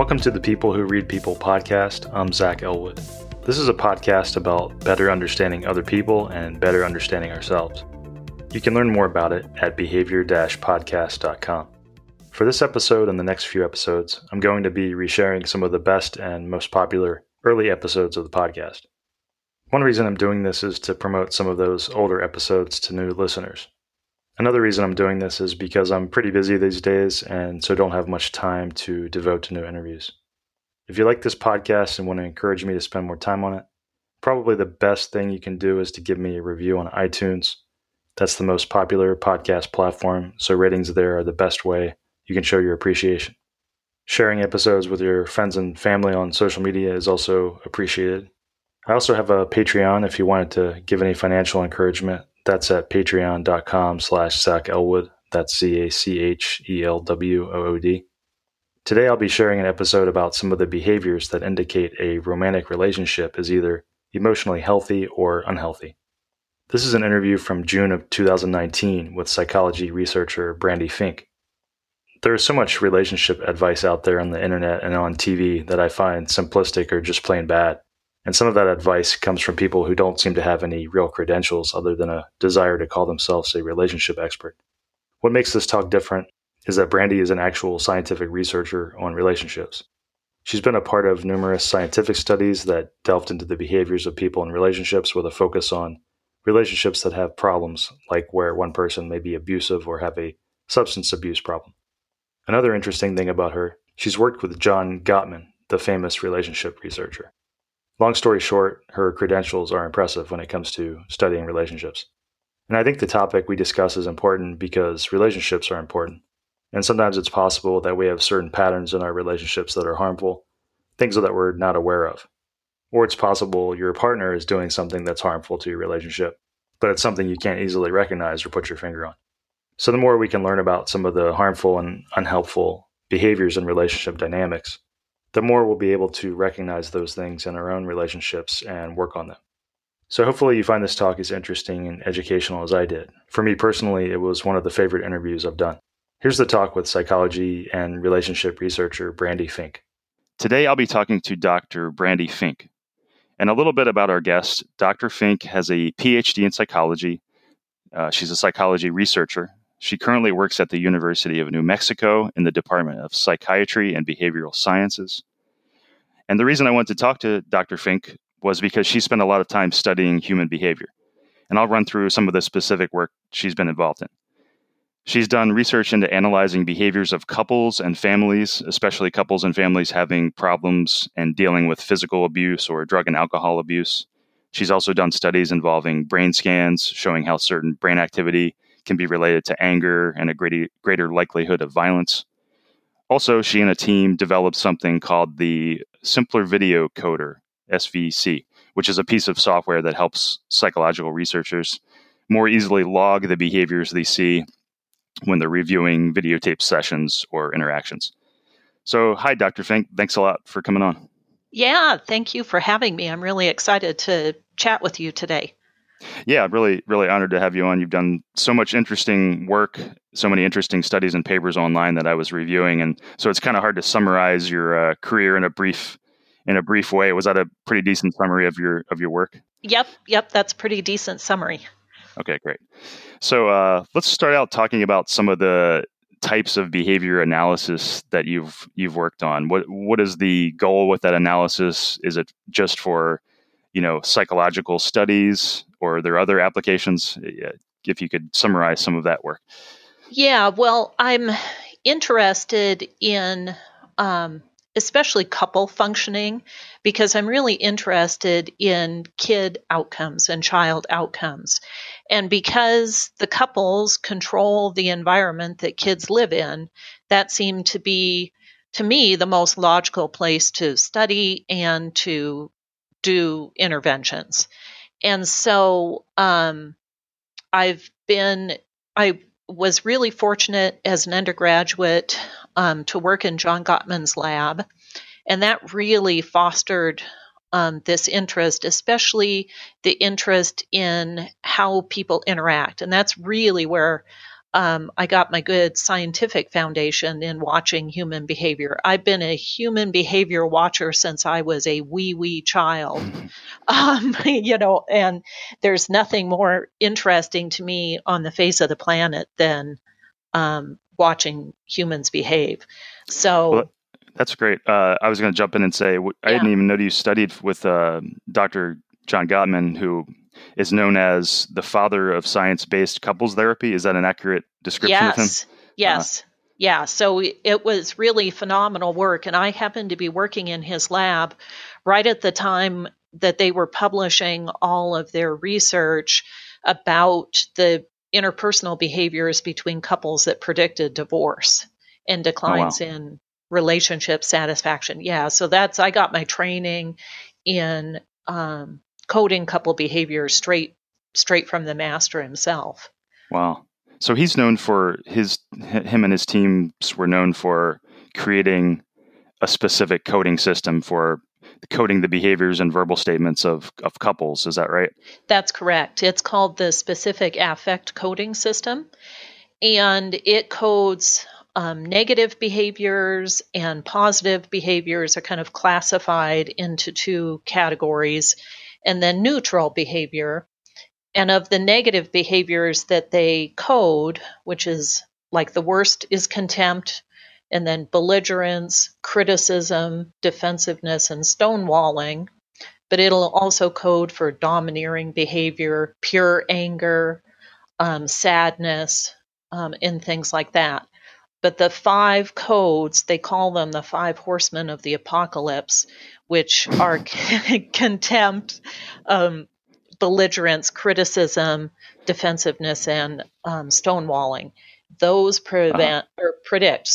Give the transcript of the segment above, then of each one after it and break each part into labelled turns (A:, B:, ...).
A: Welcome to the People Who Read People podcast. I'm Zach Elwood. This is a podcast about better understanding other people and better understanding ourselves. You can learn more about it at behavior-podcast.com. For this episode and the next few episodes, I'm going to be resharing some of the best and most popular early episodes of the podcast. One reason I'm doing this is to promote some of those older episodes to new listeners. Another reason I'm doing this is because I'm pretty busy these days and so don't have much time to devote to new interviews. If you like this podcast and want to encourage me to spend more time on it, probably the best thing you can do is to give me a review on iTunes. That's the most popular podcast platform, so ratings there are the best way you can show your appreciation. Sharing episodes with your friends and family on social media is also appreciated. I also have a Patreon if you wanted to give any financial encouragement. That's at patreon.com/Zach Elwood. That's ZACHELWOOD. Today I'll be sharing an episode about some of the behaviors that indicate a romantic relationship is either emotionally healthy or unhealthy. This is an interview from June of 2019 with psychology researcher Brandy Fink. There is so much relationship advice out there on the internet and on TV that I find simplistic or just plain bad. And some of that advice comes from people who don't seem to have any real credentials other than a desire to call themselves a relationship expert. What makes this talk different is that Brandy is an actual scientific researcher on relationships. She's been a part of numerous scientific studies that delved into the behaviors of people in relationships with a focus on relationships that have problems, like where one person may be abusive or have a substance abuse problem. Another interesting thing about her, she's worked with John Gottman, the famous relationship researcher. Long story short, her credentials are impressive when it comes to studying relationships. And I think the topic we discuss is important because relationships are important. And sometimes it's possible that we have certain patterns in our relationships that are harmful, things that we're not aware of. Or it's possible your partner is doing something that's harmful to your relationship, but it's something you can't easily recognize or put your finger on. So the more we can learn about some of the harmful and unhelpful behaviors in relationship dynamics, the more we'll be able to recognize those things in our own relationships and work on them. So hopefully you find this talk as interesting and educational as I did. For me personally, it was one of the favorite interviews I've done. Here's the talk with psychology and relationship researcher Brandy Fink. Today I'll be talking to Dr. Brandy Fink. And a little bit about our guest. Dr. Fink has a PhD in psychology. She's a psychology researcher. She currently works at the University of New Mexico in the Department of Psychiatry and Behavioral Sciences. And the reason I wanted to talk to Dr. Fink was because she spent a lot of time studying human behavior. And I'll run through some of the specific work she's been involved in. She's done research into analyzing behaviors of couples and families, especially couples and families having problems and dealing with physical abuse or drug and alcohol abuse. She's also done studies involving brain scans showing how certain brain activity can be related to anger and a greater likelihood of violence. Also, she and a team developed something called the Simpler Video Coder, SVC, which is a piece of software that helps psychological researchers more easily log the behaviors they see when they're reviewing videotape sessions or interactions. So, hi, Dr. Fink. Thanks a lot for coming on.
B: Yeah, thank you for having me. I'm really excited to chat with you today.
A: Yeah, really, really honored to have you on. You've done so much interesting work, so many interesting studies and papers online that I was reviewing, and so it's kind of hard to summarize your career in a brief way. Was that a pretty decent summary of your work?
B: Yep, that's a pretty decent summary.
A: Okay, great. So let's start out talking about some of the types of behavior analysis that you've worked on. What is the goal with that analysis? Is it just for psychological studies, or are there other applications? If you could summarize some of that work.
B: Yeah, well, I'm interested in especially couple functioning because I'm really interested in kid outcomes and child outcomes. And because the couples control the environment that kids live in, that seemed to be, to me, the most logical place to study and to do interventions. And so I was really fortunate as an undergraduate to work in John Gottman's lab. And that really fostered this interest, especially the interest in how people interact. And that's really where I got my good scientific foundation in watching human behavior. I've been a human behavior watcher since I was a wee child. And there's nothing more interesting to me on the face of the planet than watching humans behave.
A: Well,
B: So,
A: that's great. I was going to jump in and say I
B: yeah.
A: didn't even know you studied with Dr. John Gottman, who is known as the father of science-based couples therapy. Is that an accurate description of him?
B: Yes. Yeah. So it was really phenomenal work. And I happened to be working in his lab right at the time that they were publishing all of their research about the interpersonal behaviors between couples that predicted divorce and
A: Oh, wow.
B: declines in relationship satisfaction. Yeah. So I got my training in coding couple behavior straight from the master himself.
A: Wow. So he's known for him and his teams were known for creating a specific coding system for coding the behaviors and verbal statements of couples. Is that right?
B: That's correct. It's called the specific affect coding system, and it codes negative behaviors and positive behaviors are kind of classified into two categories, and then neutral behavior. And of the negative behaviors that they code, which is like the worst is contempt, and then belligerence, criticism, defensiveness, and stonewalling. But it'll also code for domineering behavior, pure anger, sadness, and things like that. But the 5 codes, they call them the 5 horsemen of the apocalypse, which are contempt, belligerence, criticism, defensiveness, and stonewalling. Those predict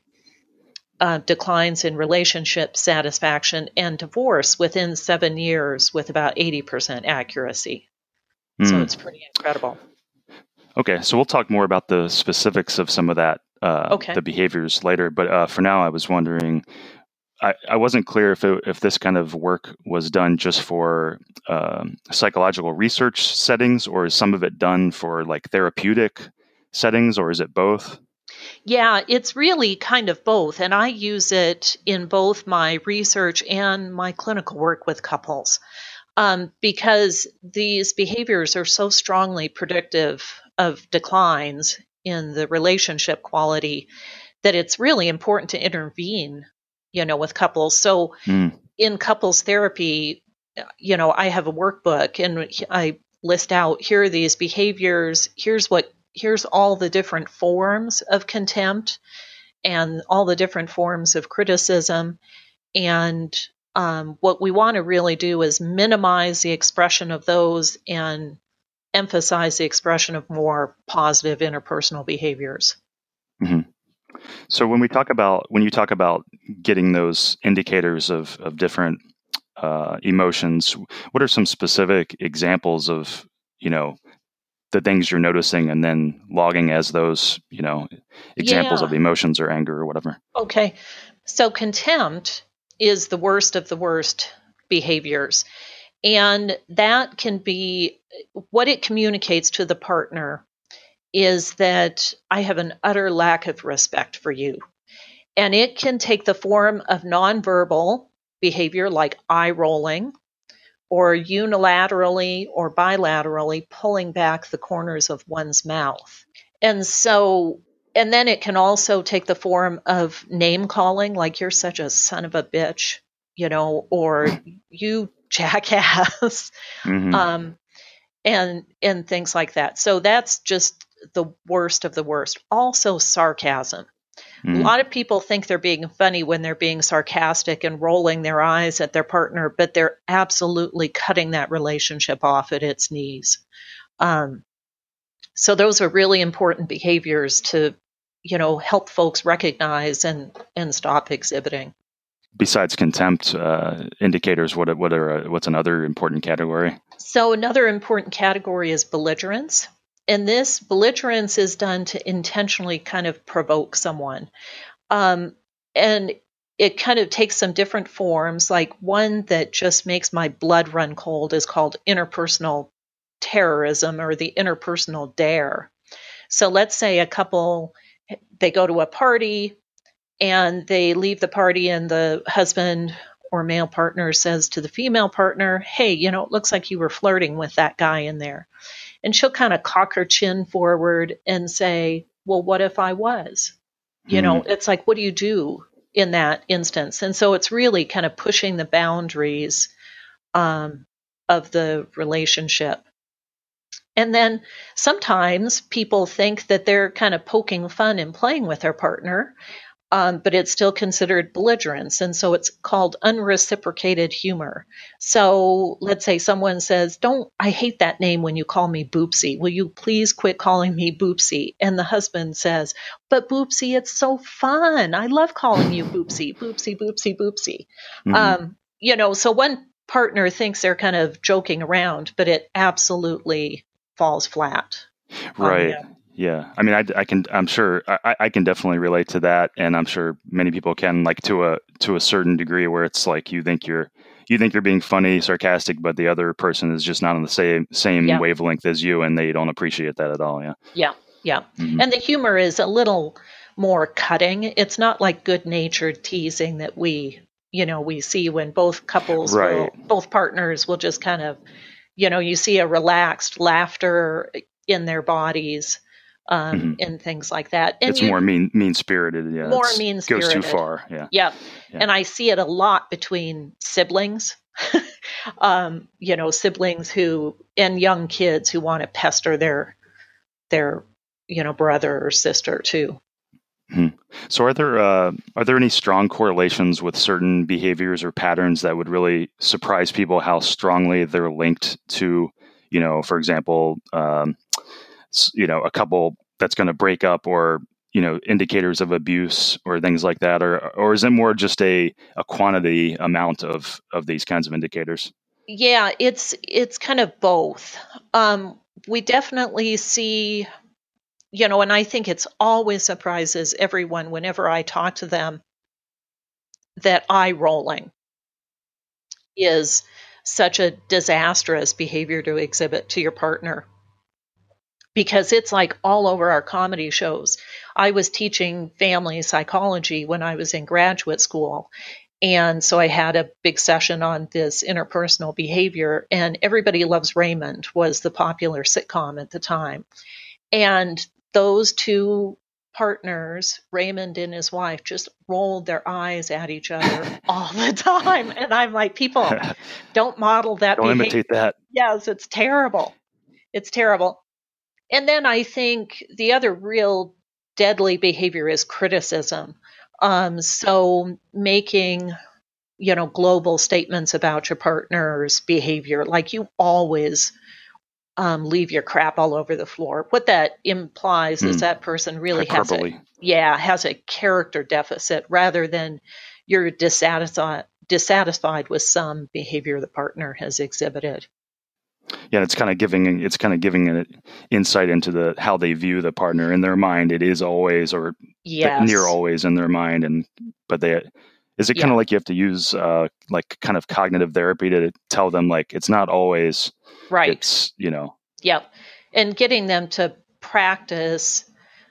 B: declines in relationship satisfaction and divorce within 7 years with about 80% accuracy. So it's pretty incredible.
A: Okay, so we'll talk more about the specifics of some of that, the behaviors later. But for now, I was wondering, I wasn't clear if this kind of work was done just for psychological research settings, or is some of it done for like therapeutic settings, or is it both?
B: Yeah, it's really kind of both. And I use it in both my research and my clinical work with couples because these behaviors are so strongly predictive of declines in the relationship quality that it's really important to intervene, with couples. So in couples therapy, I have a workbook and I list out here are these behaviors, here's all the different forms of contempt and all the different forms of criticism. And what we want to really do is minimize the expression of those and emphasize the expression of more positive interpersonal behaviors.
A: Mm-hmm. So when you talk about getting those indicators of different emotions, what are some specific examples of, the things you're noticing and then logging as those, examples of emotions or anger or whatever?
B: Okay. So contempt is the worst of the worst behaviors. And that can be what it communicates to the partner is that I have an utter lack of respect for you. And it can take the form of nonverbal behavior like eye rolling, or unilaterally or bilaterally pulling back the corners of one's mouth. And then it can also take the form of name calling, like you're such a son of a bitch, or you jackass,
A: Mm-hmm.
B: and things like that. So that's just the worst of the worst. Also sarcasm. A lot of people think they're being funny when they're being sarcastic and rolling their eyes at their partner, but they're absolutely cutting that relationship off at its knees. So those are really important behaviors to, help folks recognize and stop exhibiting.
A: Besides contempt indicators, what's another important category?
B: So another important category is belligerence. And this belligerence is done to intentionally kind of provoke someone. And it kind of takes some different forms. Like one that just makes my blood run cold is called interpersonal terrorism or the interpersonal dare. So let's say a couple, they go to a party and they leave the party, and the husband or male partner says to the female partner, hey, it looks like you were flirting with that guy in there. And she'll kind of cock her chin forward and say, well, what if I was? It's like, what do you do in that instance? And so it's really kind of pushing the boundaries of the relationship. And then sometimes people think that they're kind of poking fun and playing with their partner, but it's still considered belligerence. And so it's called unreciprocated humor. So let's say someone says, I hate that name when you call me Boopsie. Will you please quit calling me Boopsie? And the husband says, but Boopsie, it's so fun. I love calling you Boopsie, Boopsie, Boopsie, Boopsie. So one partner thinks they're kind of joking around, but it absolutely falls flat.
A: Right. Yeah. I mean, I'm sure I can definitely relate to that. And I'm sure many people can, like to a certain degree, where it's like, you think you're being funny, sarcastic, but the other person is just not on the same wavelength as you, and they don't appreciate that at all. Yeah.
B: Yeah. And the humor is a little more cutting. It's not like good-natured teasing that we see when both couples, both partners will just kind of, you see a relaxed laughter in their bodies, and things like that. And
A: it's more mean-spirited. Yeah.
B: More mean-spirited.
A: Goes too far. Yeah.
B: Yeah. And I see it a lot between siblings, siblings and young kids who want to pester their brother or sister too.
A: So are there any strong correlations with certain behaviors or patterns that would really surprise people, how strongly they're linked to, for example, a couple that's going to break up, or, indicators of abuse or things like that? Or is it more just a quantity amount of these kinds of indicators?
B: Yeah, it's kind of both. We definitely see, and I think it's always surprises everyone whenever I talk to them that eye rolling is such a disastrous behavior to exhibit to your partner, because it's like all over our comedy shows. I was teaching family psychology when I was in graduate school. And so I had a big session on this interpersonal behavior, and Everybody Loves Raymond was the popular sitcom at the time. And those two partners, Raymond and his wife, just rolled their eyes at each other all the time. And I'm like, people, don't model that
A: behavior. Don't imitate that.
B: Yes, it's terrible. It's terrible. And then I think the other real deadly behavior is criticism. So making, global statements about your partner's behavior, like you always leave your crap all over the floor. What that implies is that person really has a character deficit, rather than you're dissatisfied with some behavior the partner has exhibited.
A: Yeah, it's kind of giving an insight into how they view the partner in their mind. It is always, or near always, in their mind, is it kind of like you have to use like kind of cognitive therapy to tell them, like, it's not always
B: right.
A: It's
B: Yep, and getting them to practice,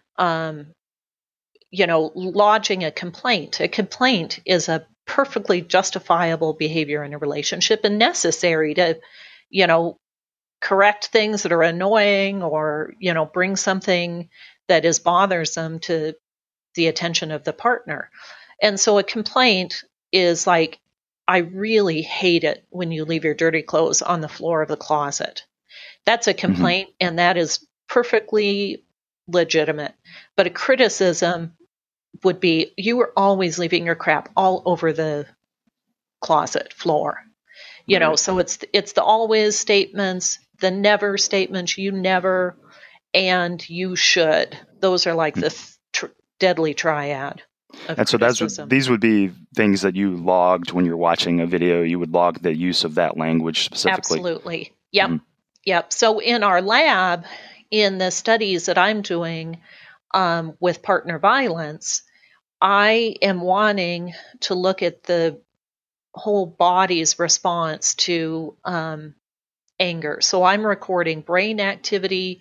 B: lodging a complaint. A complaint is a perfectly justifiable behavior in a relationship and necessary to, correct things that are annoying, or, bring something that is bothersome to the attention of the partner. And so a complaint is like, I really hate it when you leave your dirty clothes on the floor of the closet. That's a complaint, and that is perfectly legitimate. But a criticism would be, you were always leaving your crap all over the closet floor. So it's the always statements, the never statements, you never, and you should. Those are like the deadly triad.
A: And so these would be things that you logged when you're watching a video. You would log the use of that language specifically.
B: Absolutely. Yep. Yep. So in our lab, in the studies that I'm doing with partner violence, I am wanting to look at the whole body's response to anger. So I'm recording brain activity,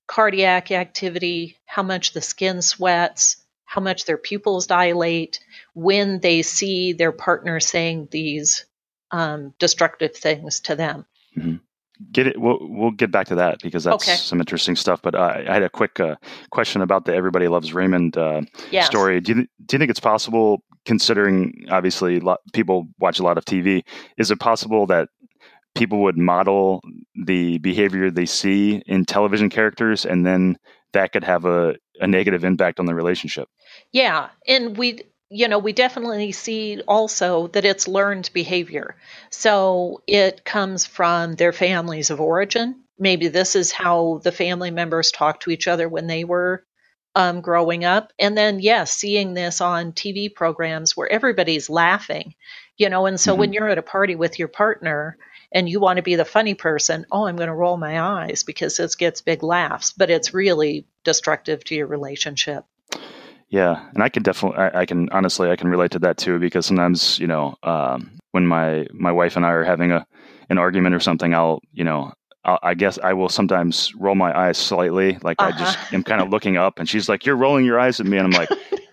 B: cardiac activity, how much the skin sweats, how much their pupils dilate when they see their partner saying these destructive things to them.
A: Mm-hmm. We'll get back to that because that's some interesting stuff. But I had a quick question about the Everybody Loves Raymond story. Do you think it's possible, considering obviously people watch a lot of TV, is it possible that people would model the behavior they see in television characters, and then that could have a negative impact on the relationship?
B: Yeah, and we definitely see also that it's learned behavior. So it comes from their families of origin. Maybe this is how the family members talked to each other when they were growing up. And then, seeing this on TV programs where everybody's laughing, and so when you're at a party with your partner and you want to be the funny person, I'm going to roll my eyes because this gets big laughs, but it's really destructive to your relationship.
A: Yeah, and I can relate to that too, because sometimes, when my wife and I are having an argument or something, I guess I will sometimes roll my eyes slightly, like I just am kind of looking up, and she's like, "You're rolling your eyes at me," and I'm like,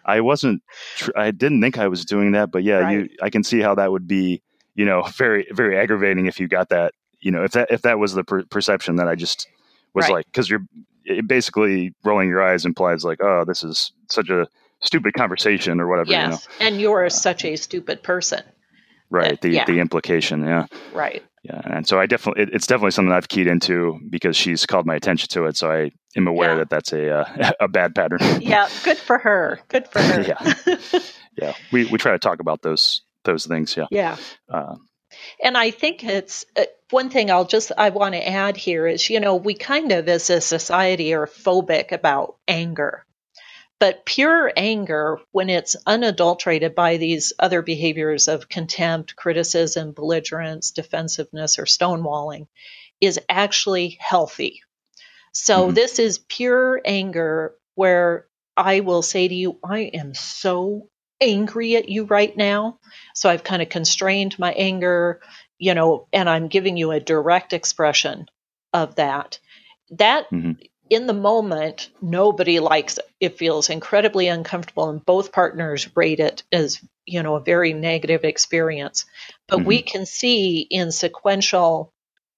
A: I didn't think I was doing that, but I can see how that would be, very, very aggravating if you got that, if that was the perception that I just was like, because basically rolling your eyes implies like, oh, this is such a stupid conversation or whatever.
B: Yes, and you're such a stupid person.
A: Right. The implication. Yeah.
B: Right.
A: Yeah. And so it's definitely something I've keyed into because she's called my attention to it. So I am aware that that's a bad pattern.
B: Yeah. Good for her.
A: Yeah. Yeah. We try to talk about those things. Yeah.
B: Yeah. And I think it's one thing I want to add here is, we kind of as a society are phobic about anger. But pure anger, when it's unadulterated by these other behaviors of contempt, criticism, belligerence, defensiveness, or stonewalling, is actually healthy. So this is pure anger where I will say to you, I am so angry at you right now. So I've kind of constrained my anger, and I'm giving you a direct expression of that. That in the moment, nobody likes it. It feels incredibly uncomfortable, and both partners rate it as, a very negative experience. But we can see in sequential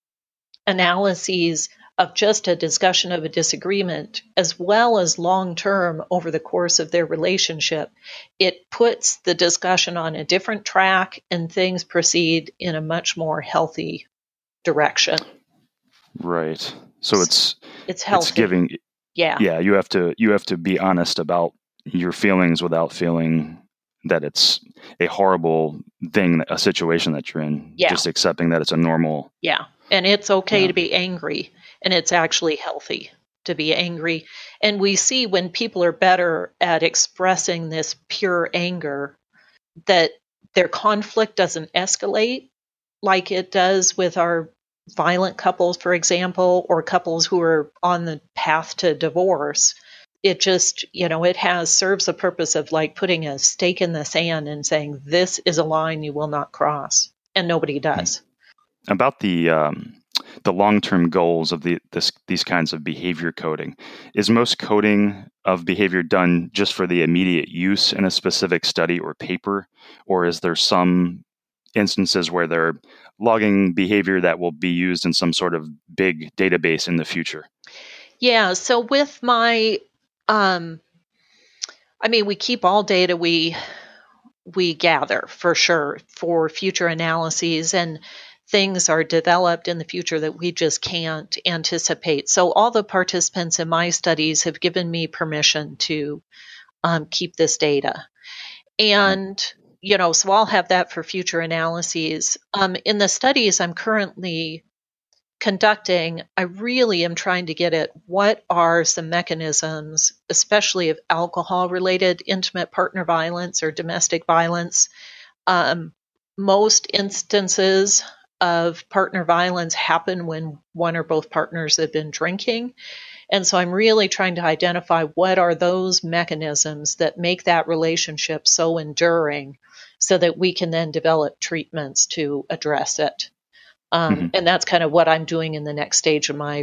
B: analyses of just a discussion of a disagreement, as well as long-term over the course of their relationship, it puts the discussion on a different track and things proceed in a much more healthy direction.
A: Right. So it's
B: healthy.
A: It's giving. Yeah. You have to be honest about your feelings without feeling that it's a horrible thing, a situation that you're in.
B: Yeah.
A: Just accepting that it's a normal.
B: Yeah. And it's okay to be angry, and it's actually healthy to be angry. And we see when people are better at expressing this pure anger, that their conflict doesn't escalate like it does with our violent couples, for example, or couples who are on the path to divorce. It just, it serves the purpose of like putting a stake in the sand and saying, this is a line you will not cross. And nobody does.
A: About the long-term goals of these kinds of behavior coding, is most coding of behavior done just for the immediate use in a specific study or paper, or is there some instances where they're logging behavior that will be used in some sort of big database in the future?
B: Yeah. So with my, we keep all data we gather for sure for future analyses, and things are developed in the future that we just can't anticipate. So all the participants in my studies have given me permission to keep this data. And so I'll have that for future analyses. In the studies I'm currently conducting, I really am trying to get at what are some mechanisms, especially of alcohol-related intimate partner violence or domestic violence. Most instances of partner violence happen when one or both partners have been drinking. And so I'm really trying to identify what are those mechanisms that make that relationship so enduring so that we can then develop treatments to address it. And that's kind of what I'm doing in the next stage of my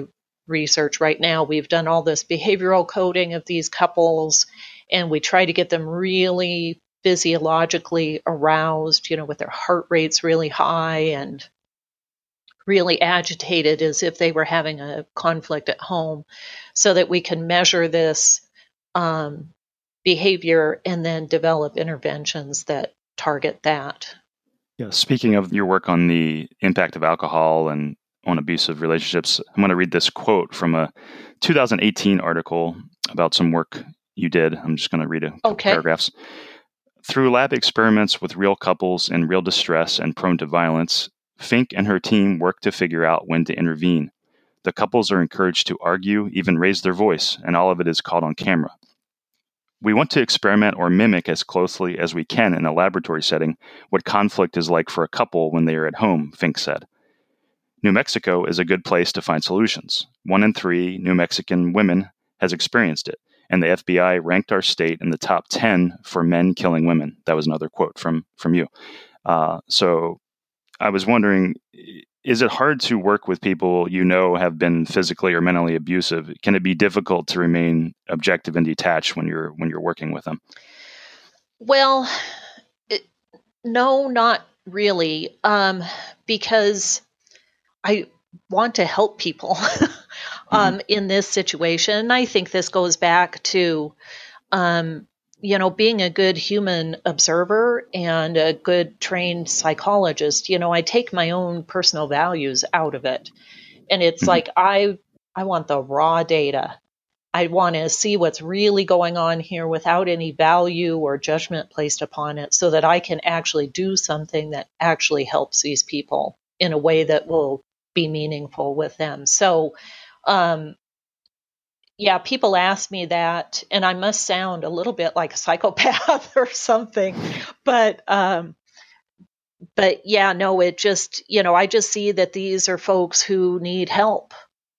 B: research right now. We've done all this behavioral coding of these couples, and we try to get them really physiologically aroused, with their heart rates really high and really agitated as if they were having a conflict at home, so that we can measure this behavior and then develop interventions that target that.
A: Yeah, speaking of your work on the impact of alcohol and on abusive relationships, I'm going to read this quote from a 2018 article about some work you did. I'm just going to read a couple paragraphs. Through lab experiments with real couples in real distress and prone to violence, Fink and her team work to figure out when to intervene. The couples are encouraged to argue, even raise their voice, and all of it is caught on camera. We want to experiment or mimic as closely as we can in a laboratory setting what conflict is like for a couple when they are at home, Fink said. New Mexico is a good place to find solutions. 1 in 3 New Mexican women has experienced it, and the FBI ranked our state in the top 10 for men killing women. That was another quote from you. So I was wondering, is it hard to work with people have been physically or mentally abusive? Can it be difficult to remain objective and detached when you're working with them?
B: Well, no, not really, because I want to help people in this situation. I think this goes back to being a good human observer and a good trained psychologist. I take my own personal values out of it. And it's like, I want the raw data. I want to see what's really going on here without any value or judgment placed upon it, so that I can actually do something that actually helps these people in a way that will be meaningful with them. So, people ask me that, and I must sound a little bit like a psychopath or something, but yeah, no, it just, I just see that these are folks who need help.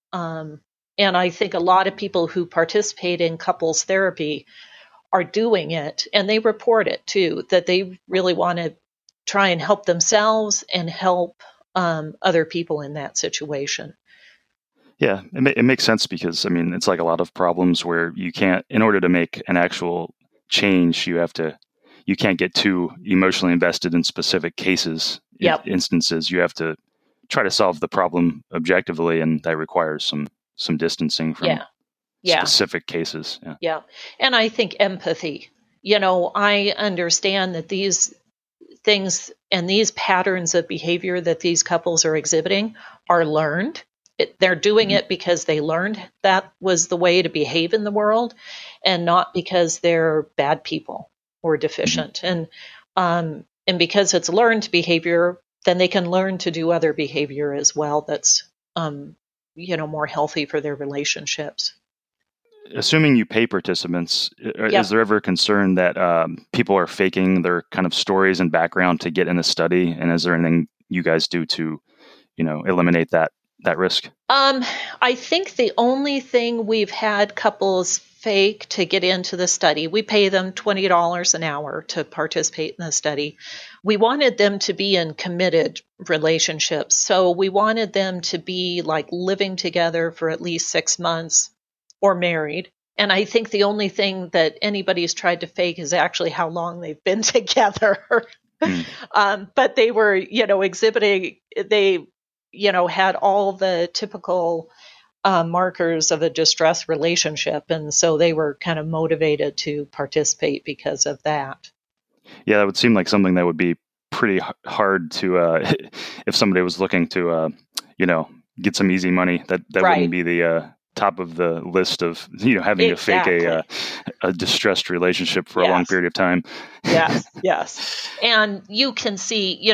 B: And I think a lot of people who participate in couples therapy are doing it, and they report it too, that they really want to try and help themselves and help other people in that situation.
A: Yeah, it makes sense, because it's like a lot of problems where you can't, in order to make an actual change, you can't get too emotionally invested in specific cases, instances. You have to try to solve the problem objectively, and that requires some distancing from specific cases.
B: Yeah. And I think empathy. I understand that these things and these patterns of behavior that these couples are exhibiting are learned. They're doing it because they learned that was the way to behave in the world, and not because they're bad people or deficient. And because it's learned behavior, then they can learn to do other behavior as well that's more healthy for their relationships.
A: Assuming you pay participants, is there ever a concern that people are faking their kind of stories and background to get in the study? And is there anything you guys do to, eliminate that risk?
B: I think the only thing we've had couples fake to get into the study, we pay them $20 an hour to participate in the study. We wanted them to be in committed relationships. So we wanted them to be like living together for at least 6 months or married. And I think the only thing that anybody's tried to fake is actually how long they've been together. But they were, exhibiting, they, had all the typical markers of a distressed relationship. And so they were kind of motivated to participate because of that.
A: Yeah, that would seem like something that would be pretty hard to, if somebody was looking to, get some easy money, that wouldn't be the top of the list of, having to fake a distressed relationship for a long period of time.
B: Yes. And you can see,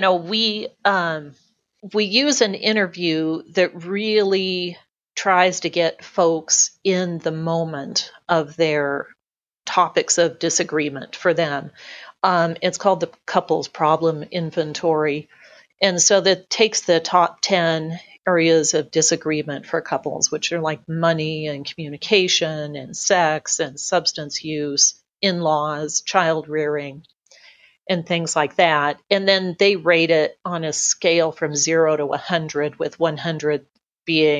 B: we use an interview that really tries to get folks in the moment of their topics of disagreement for them. It's called the Couples Problem Inventory. And so that takes the top 10 areas of disagreement for couples, which are like money and communication and sex and substance use, in-laws, child rearing, and things like that. And then they rate it on a scale from 0 to 100, with 100 being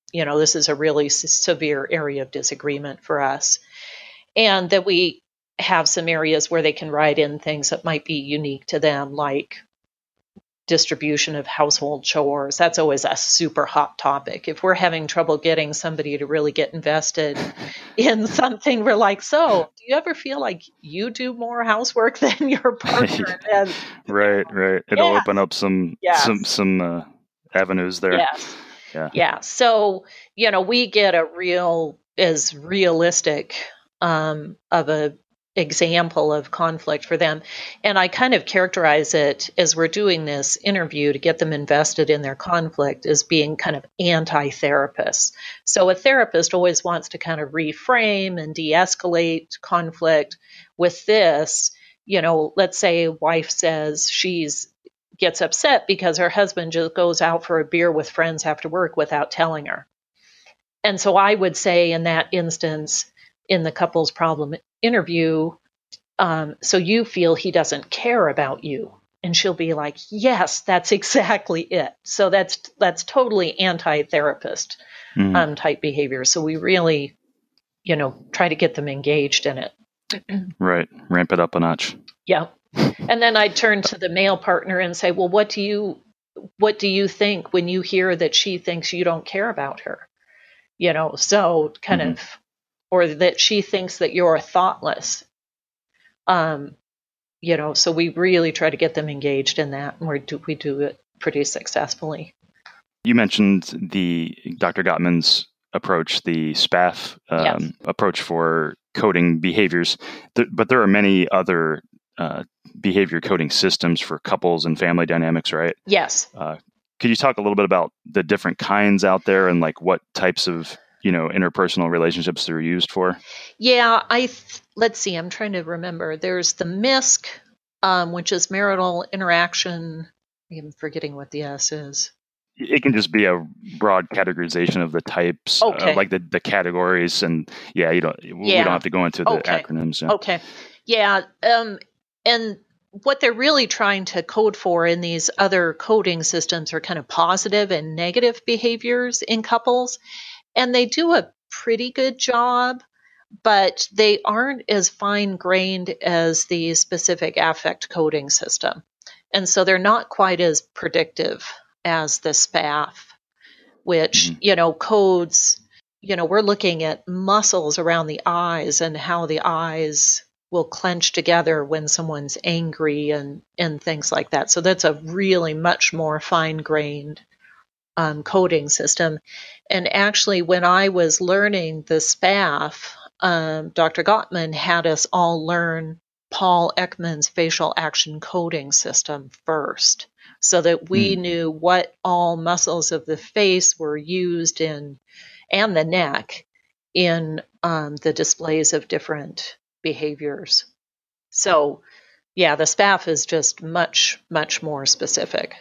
B: this is a really severe area of disagreement for us. And that we have some areas where they can write in things that might be unique to them, like distribution of household chores. That's always a super hot topic. If we're having trouble getting somebody to really get invested in something, we're like, so do you ever feel like you do more housework than your partner? And,
A: right. It'll open up some avenues there.
B: Yes. Yeah. So, we get a realistic of a example of conflict for them. And I kind of characterize it as we're doing this interview to get them invested in their conflict as being kind of anti-therapists. So a therapist always wants to kind of reframe and de-escalate conflict. With this, let's say a wife says gets upset because her husband just goes out for a beer with friends after work without telling her. And so I would say in that instance, in the couples problem interview, so you feel he doesn't care about you. And she'll be like, yes, that's exactly it. So that's totally anti-therapist type behavior. So we really, try to get them engaged in it.
A: Right. Ramp it up a notch.
B: Yeah. And then I'd turn to the male partner and say, well, what do you think when you hear that she thinks you don't care about her? So kind of, or that she thinks that you're thoughtless. So we really try to get them engaged in that, and we do it pretty successfully.
A: You mentioned the Dr. Gottman's approach, the SPAF approach for coding behaviors, but there are many other behavior coding systems for couples and family dynamics, right?
B: Yes.
A: Could you talk a little bit about the different kinds out there and like what types of interpersonal relationships they're used for?
B: Yeah, let's see. I'm trying to remember. There's the MISC, which is marital interaction. I'm forgetting what the S is.
A: It can just be a broad categorization of the types, like the categories, and we don't have to go into the acronyms. Yeah.
B: Okay. Yeah. And what they're really trying to code for in these other coding systems are kind of positive and negative behaviors in couples. And they do a pretty good job, but they aren't as fine-grained as the specific affect coding system. And so they're not quite as predictive as the SPAF, which, codes, we're looking at muscles around the eyes and how the eyes will clench together when someone's angry and things like that. So that's a really much more fine-grained coding system. And actually, when I was learning the SPAF, Dr. Gottman had us all learn Paul Ekman's facial action coding system first, so that we knew what all muscles of the face were used in, and the neck, in the displays of different behaviors. So, yeah, the SPAF is just much, much more specific.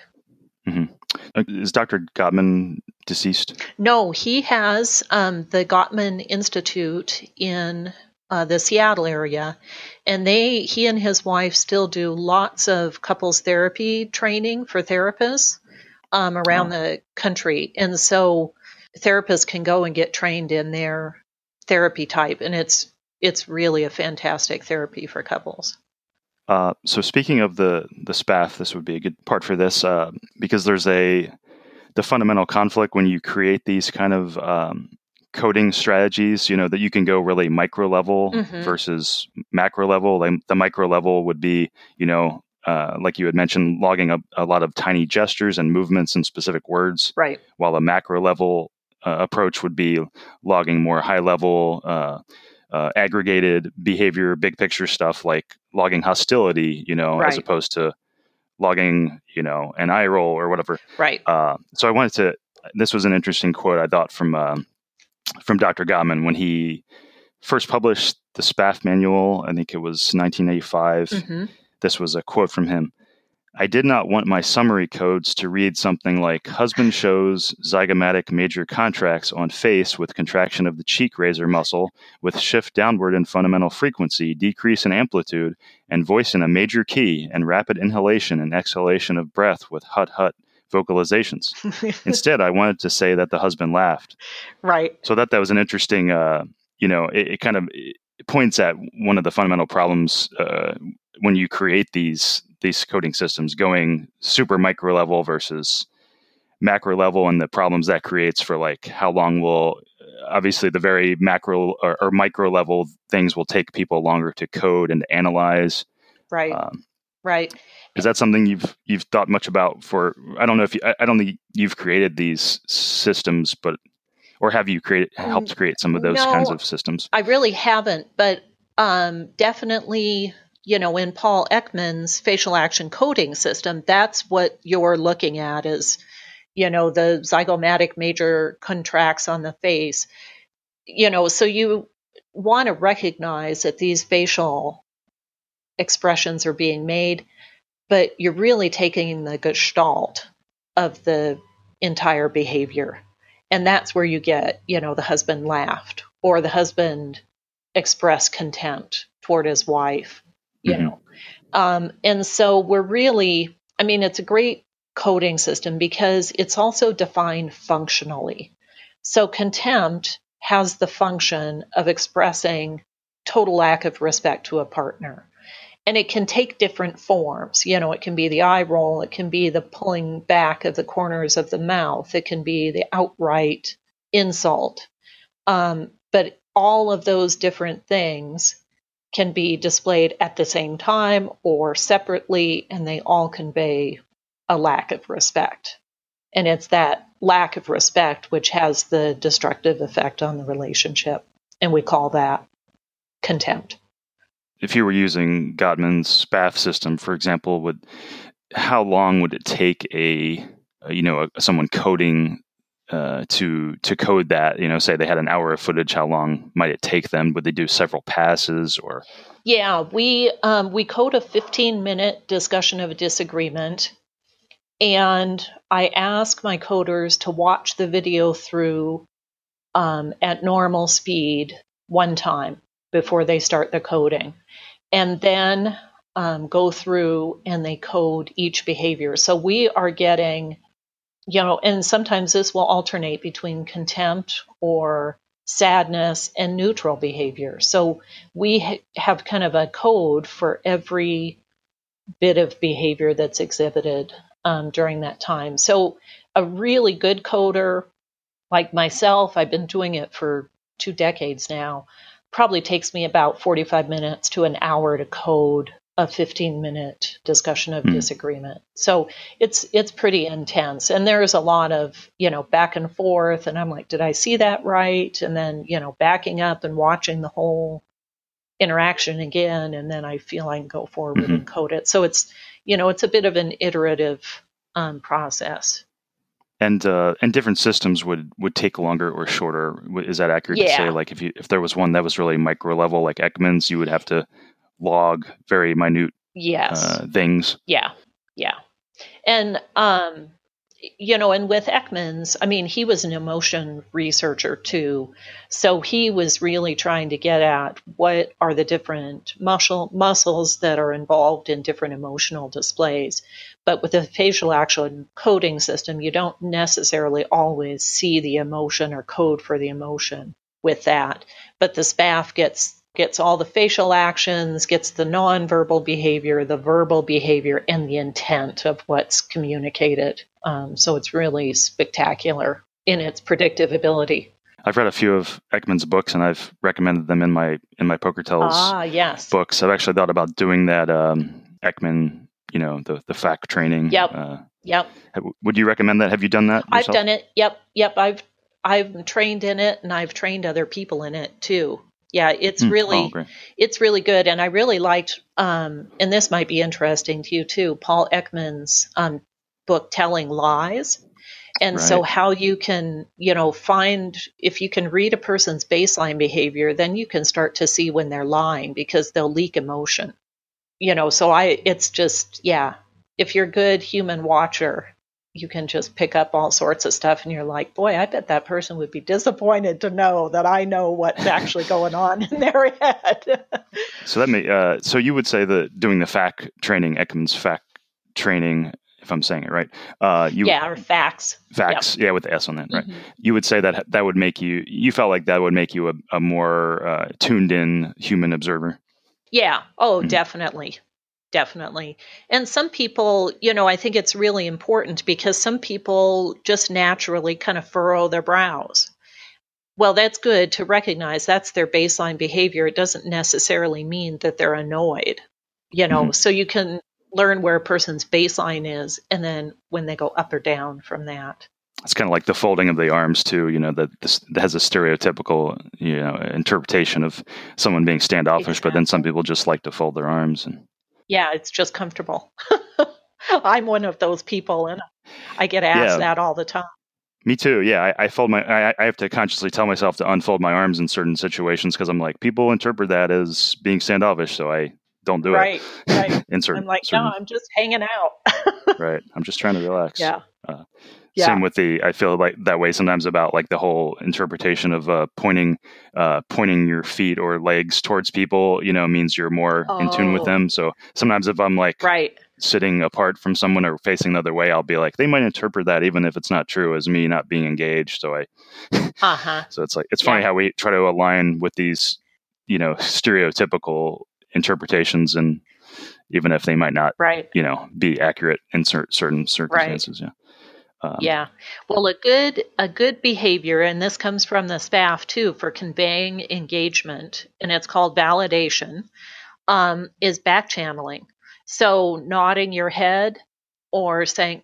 A: Is Dr. Gottman deceased?
B: No, he has the Gottman Institute in the Seattle area, and he and his wife still do lots of couples therapy training for therapists around the country. And so therapists can go and get trained in their therapy type, and it's really a fantastic therapy for couples.
A: So speaking of the SPAF, this would be a good part for this, because there's the fundamental conflict when you create these kind of coding strategies, that you can go really micro level versus macro level. The micro level would be, like you had mentioned, logging a lot of tiny gestures and movements and specific words.
B: Right.
A: While a macro level approach would be logging more high level aggregated behavior, big picture stuff like logging hostility, as opposed to logging, an eye roll or whatever.
B: Right.
A: So this was an interesting quote I thought from Dr. Gottman when he first published the SPAF manual. I think it was 1985. This was a quote from him. "I did not want my summary codes to read something like husband shows zygomatic major contracts on face with contraction of the cheek razor muscle with shift downward in fundamental frequency, decrease in amplitude, and voice in a major key, and rapid inhalation and exhalation of breath with hut-hut
C: vocalizations. Instead, I wanted to say that the husband laughed.
B: Right.
C: So that was an interesting, it kind of points at one of the fundamental problems when you create these coding systems, going super micro level versus macro level, and the problems that creates for like how long will, obviously the very macro or micro level things will take people longer to code and analyze.
B: Right. Right.
C: Is that something you've thought much about? For I don't know if I don't think you've created these systems, or have you helped create some of those kinds of systems?
B: I really haven't, but definitely, in Paul Ekman's facial action coding system, that's what you're looking at is, the zygomatic major contracts on the face. So you want to recognize that these facial expressions are being made, but you're really taking the gestalt of the entire behavior. And that's where you get, the husband laughed, or the husband expressed contempt toward his wife, and so we're really, it's a great coding system because it's also defined functionally. So contempt has the function of expressing total lack of respect to a partner. And it can take different forms. It can be the eye roll. It can be the pulling back of the corners of the mouth. It can be the outright insult. But all of those different things can be displayed at the same time or separately, and they all convey a lack of respect. And it's that lack of respect which has the destructive effect on the relationship. And we call that contempt.
C: If you were using Gottman's SPAF system, for example, how long would it take someone coding to code that? Say they had an hour of footage, how long might it take them? Would they do several passes or?
B: Yeah, we code a 15-minute discussion of a disagreement, and I ask my coders to watch the video through at normal speed one time before they start the coding, and then go through and they code each behavior. So we are getting, and sometimes this will alternate between contempt or sadness and neutral behavior. So we have kind of a code for every bit of behavior that's exhibited during that time. So a really good coder like myself, I've been doing it for 2 decades now, probably takes me about 45 minutes to an hour to code a 15-minute discussion of disagreement. So it's pretty intense. And there's a lot of, back and forth. And I'm like, did I see that right? And then, backing up and watching the whole interaction again. And then I feel I can go forward and code it. So it's, it's a bit of an iterative process.
C: And different systems would take longer or shorter. Is that accurate to say? Like if there was one that was really micro level, like Ekman's, you would have to log very minute things.
B: Yeah. And and with Ekman's, he was an emotion researcher too. So he was really trying to get at what are the different muscles that are involved in different emotional displays. But with the facial action coding system, you don't necessarily always see the emotion or code for the emotion with that. But the SPAF gets all the facial actions, gets the nonverbal behavior, the verbal behavior, and the intent of what's communicated. So it's really spectacular in its predictive ability.
C: I've read a few of Ekman's books, and I've recommended them in my PokerTells books. I've actually thought about doing that Ekman, the FAC training.
B: Yep.
C: Would you recommend that? Have you done that yourself?
B: I've done it. Yep. I've trained in it, and I've trained other people in it too. Yeah, it's really good. And I really liked, and this might be interesting to you too, Paul Ekman's book, Telling Lies. And so how you can, find, if you can read a person's baseline behavior, then you can start to see when they're lying because they'll leak emotion. It's just, if you're a good human watcher, you can just pick up all sorts of stuff and you're like, boy, I bet that person would be disappointed to know that I know what's actually going on in their head.
C: So so you would say that doing the FAC training, Ekman's FAC training, if I'm saying it right.
B: Or facts.
C: Facts, yep. Yeah, with the S on that, right?
B: Mm-hmm.
C: You would say that would make you felt like that would make you a more tuned in human observer.
B: Yeah. Oh, definitely. Definitely. And some people, I think it's really important because some people just naturally kind of furrow their brows. Well, that's good to recognize that's their baseline behavior. It doesn't necessarily mean that they're annoyed, so you can learn where a person's baseline is and then when they go up or down from that.
C: It's kind of like the folding of the arms too, that has a stereotypical, interpretation of someone being standoffish, exactly. But then some people just like to fold their arms.
B: Yeah, it's just comfortable. I'm one of those people, and I get asked that all the time.
C: Me too. Yeah, I fold I have to consciously tell myself to unfold my arms in certain situations because I'm like, people interpret that as being standoffish, so I don't do it.
B: Right.
C: I'm
B: like, no, I'm just hanging out.
C: Right. I'm just trying to relax.
B: Yeah.
C: Same with I feel like that way sometimes about like the whole interpretation of pointing your feet or legs towards people, means you're more in tune with them. So sometimes if I'm like sitting apart from someone or facing the other way, I'll be like, they might interpret that even if it's not true as me not being engaged. So so it's like, it's funny how we try to align with these, stereotypical interpretations, and even if they might not, be accurate in certain circumstances.
B: Yeah. Well, a good behavior, and this comes from the staff too, for conveying engagement, and it's called validation, is back channeling. So nodding your head or saying,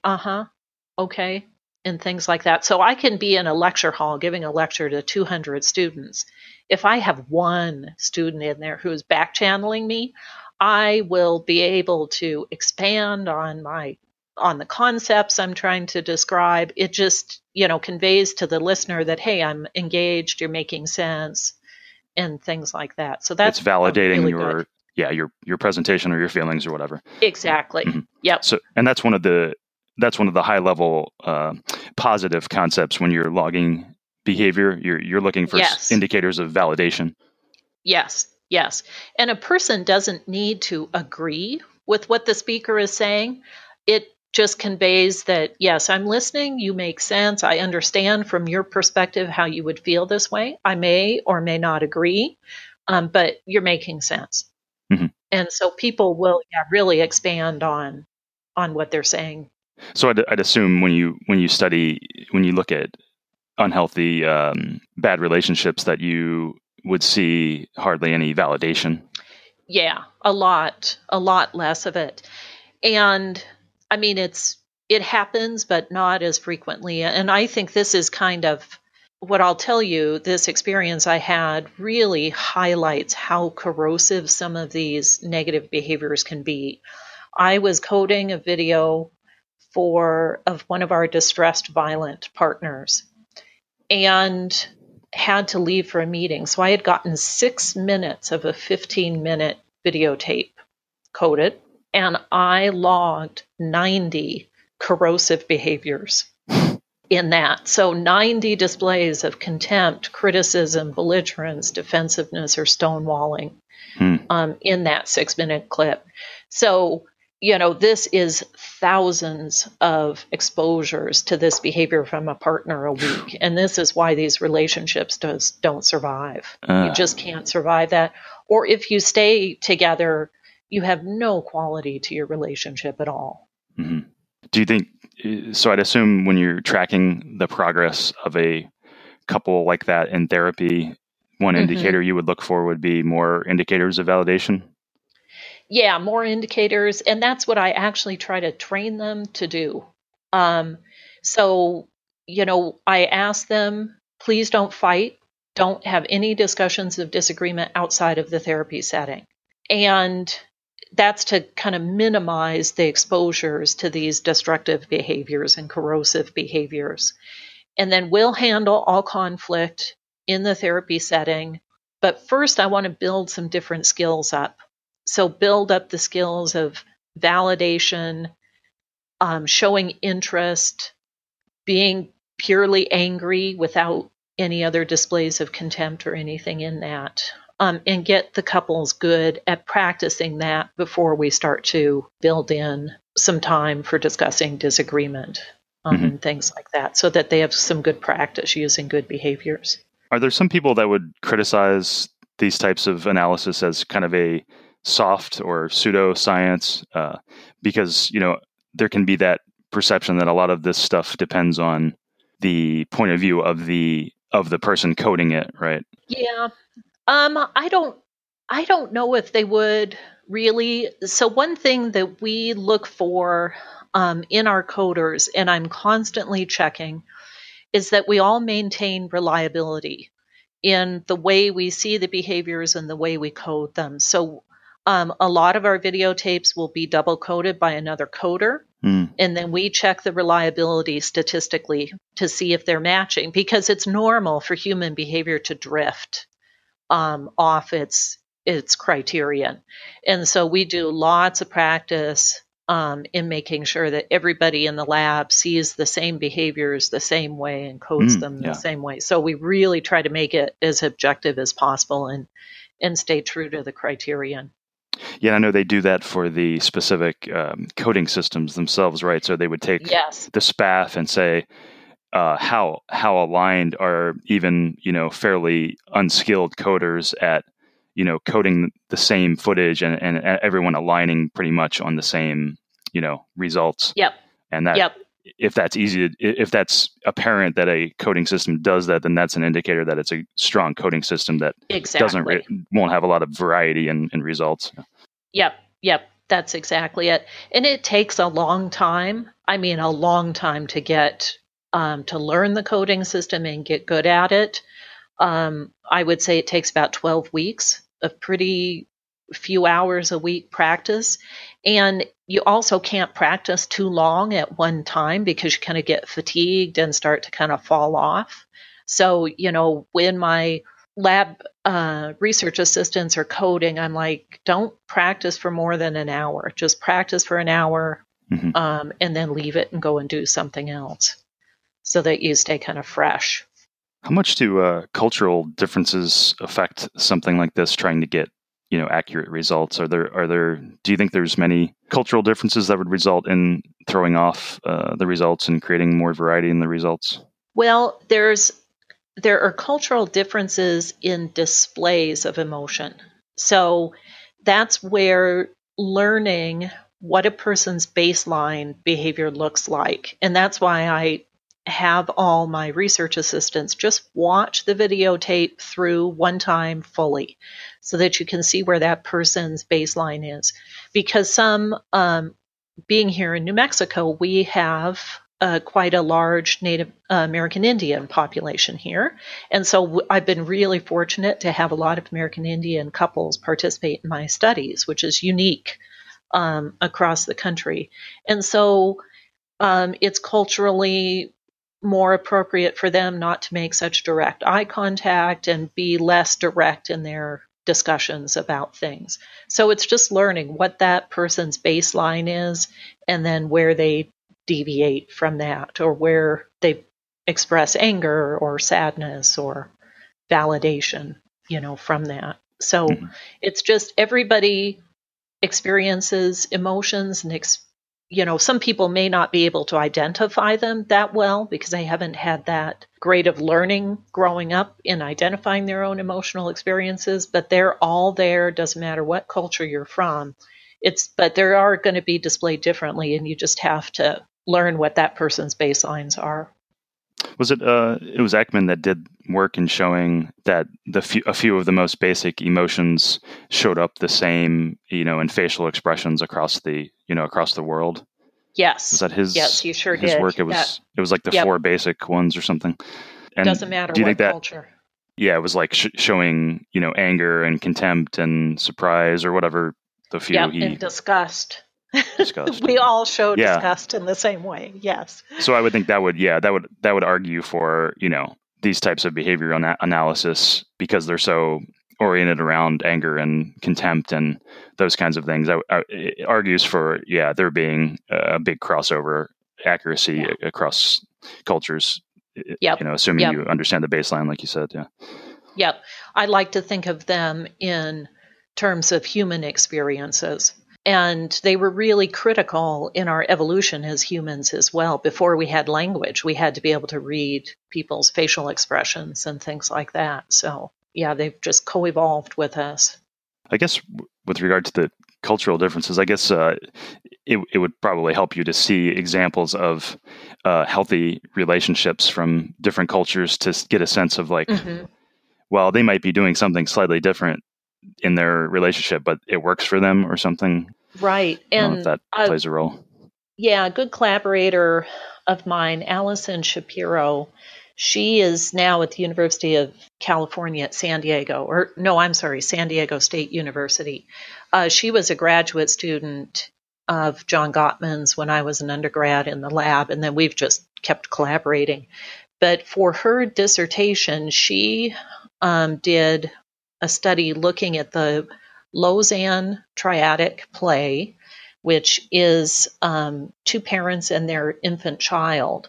B: okay, and things like that. So I can be in a lecture hall giving a lecture to 200 students. If I have one student in there who's back channeling me, I will be able to expand on the concepts I'm trying to describe. It just, conveys to the listener that, hey, I'm engaged, you're making sense, and things like that. So that's
C: it's validating
B: really
C: your presentation or your feelings or whatever.
B: Exactly.
C: Mm-hmm.
B: Yep.
C: So, and that's one of the high level positive concepts when you're logging behavior. You're looking for indicators of validation.
B: Yes. And a person doesn't need to agree with what the speaker is saying. It just conveys that, yes, I'm listening, you make sense, I understand from your perspective how you would feel this way. I may or may not agree, but you're making sense.
C: Mm-hmm.
B: And so people will really expand on what they're saying.
C: So I'd assume when you look at unhealthy, bad relationships, that you would see hardly any validation.
B: Yeah, a lot less of it. And I mean, it happens, but not as frequently. And I think this is kind of what I'll tell you. This experience I had really highlights how corrosive some of these negative behaviors can be. I was coding a video of one of our distressed violent partners and had to leave for a meeting. So I had gotten 6 minutes of a 15-minute videotape coded, and I logged 90 corrosive behaviors in that. So 90 displays of contempt, criticism, belligerence, defensiveness, or stonewalling in that 6-minute clip. So, this is thousands of exposures to this behavior from a partner a week. And this is why these relationships don't survive. You just can't survive that. Or if you stay together, you have no quality to your relationship at all.
C: Mm-hmm. Do you think, so I'd assume when you're tracking the progress of a couple like that in therapy, one indicator you would look for would be more indicators of validation?
B: Yeah, more indicators. And that's what I actually try to train them to do. So, I ask them, please don't fight. Don't have any discussions of disagreement outside of the therapy setting. And that's to kind of minimize the exposures to these destructive behaviors and corrosive behaviors. And then we'll handle all conflict in the therapy setting. But first, I want to build some different skills up. So build up the skills of validation, showing interest, being purely angry without any other displays of contempt or anything in that. And get the couples good at practicing that before we start to build in some time for discussing disagreement and things like that, so that they have some good practice using good behaviors.
C: Are there some people that would criticize these types of analysis as kind of a soft or pseudoscience? Because, there can be that perception that a lot of this stuff depends on the point of view of the person coding it, right?
B: Yeah. I don't know if they would really. So one thing that we look for in our coders, and I'm constantly checking, is that we all maintain reliability in the way we see the behaviors and the way we code them. So a lot of our videotapes will be double coded by another coder. And then we check the reliability statistically to see if they're matching, because it's normal for human behavior to drift off its criterion. And so we do lots of practice in making sure that everybody in the lab sees the same behaviors the same way and codes them the same way. So we really try to make it as objective as possible and stay true to the criterion.
C: Yeah, I know they do that for the specific coding systems themselves, right? So they would take the SPAF and say, how aligned are even, fairly unskilled coders at, coding the same footage and everyone aligning pretty much on the same, results.
B: Yep.
C: And that if that's apparent that a coding system does that, then that's an indicator that it's a strong coding system that won't have a lot of variety in results.
B: Yep. That's exactly it. And it takes a long time. I mean, a long time to get to learn the coding system and get good at it. I would say it takes about 12 weeks of pretty few hours a week practice. And you also can't practice too long at one time, because you kind of get fatigued and start to kind of fall off. So, when my lab research assistants are coding, I'm like, don't practice for more than an hour. Just practice for an hour and then leave it and go and do something else, so that you stay kind of fresh.
C: How much do cultural differences affect something like this, trying to get, accurate results? Are there, do you think there's many cultural differences that would result in throwing off the results and creating more variety in the results?
B: Well, there are cultural differences in displays of emotion. So that's where learning what a person's baseline behavior looks like. And that's why I have all my research assistants just watch the videotape through one time fully, so that you can see where that person's baseline is. Because being here in New Mexico, we have quite a large Native American Indian population here. And so I've been really fortunate to have a lot of American Indian couples participate in my studies, which is unique across the country. And so it's culturally more appropriate for them not to make such direct eye contact and be less direct in their discussions about things. So it's just learning what that person's baseline is, and then where they deviate from that, or where they express anger or sadness or validation, from that. So it's just everybody experiences emotions, and some people may not be able to identify them that well because they haven't had that grade of learning growing up in identifying their own emotional experiences, but they're all there. Doesn't matter what culture you're from. But they are going to be displayed differently, and you just have to learn what that person's baselines are.
C: Was it was Ekman that did work in showing that a few of the most basic emotions showed up the same, in facial expressions across the world?
B: Yes.
C: Was that his?
B: Yes, he sure did.
C: Work. It was like the four basic ones or something. And
B: doesn't matter what culture.
C: Yeah, it was like showing, anger and contempt and surprise or whatever the few.
B: And disgust. We all show disgust in the same way. Yes.
C: So I would think that would argue for, these types of behavioral analysis, because they're so oriented around anger and contempt and those kinds of things. It argues for, there being a big crossover accuracy across cultures. Assuming you understand the baseline, like you said. Yeah.
B: Yep. I like to think of them in terms of human experiences. And they were really critical in our evolution as humans as well. Before we had language, we had to be able to read people's facial expressions and things like that. So, yeah, they've just co-evolved with us.
C: I guess with regard to the cultural differences, I guess it would probably help you to see examples of healthy relationships from different cultures to get a sense of like, well, they might be doing something slightly different in their relationship, but it works for them or something.
B: Right.
C: I don't know if that plays a role.
B: Yeah, a good collaborator of mine, Allison Shapiro, she is now at the University of California at San Diego, San Diego State University. She was a graduate student of John Gottman's when I was an undergrad in the lab, and then we've just kept collaborating. But for her dissertation, she did a study looking at the Lausanne triadic play, which is two parents and their infant child.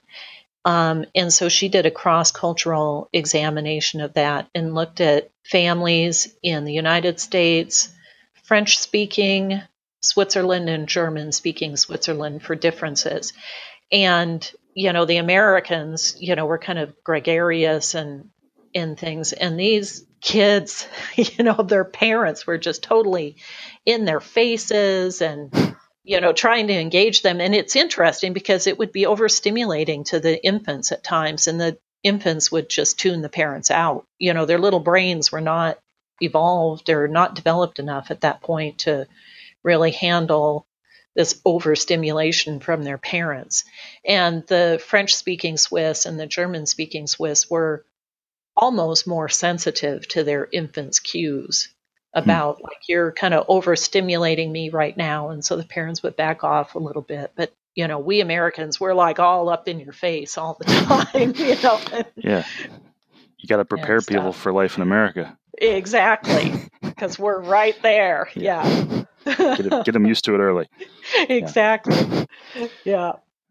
B: And so she did a cross-cultural examination of that and looked at families in the United States, French-speaking Switzerland and German-speaking Switzerland for differences. And, the Americans, were kind of gregarious and things. And these kids, their parents were just totally in their faces and, trying to engage them. And it's interesting because it would be overstimulating to the infants at times, and the infants would just tune the parents out. Their little brains were not evolved or not developed enough at that point to really handle this overstimulation from their parents. And the French-speaking Swiss and the German-speaking Swiss were almost more sensitive to their infants' cues about like, you're kind of overstimulating me right now. And so the parents would back off a little bit. But, we Americans, we're like all up in your face all the time,
C: Yeah. You got to prepare people for life in America.
B: Exactly. Because we're right there. Yeah.
C: Get them used to it early.
B: Exactly. Yeah.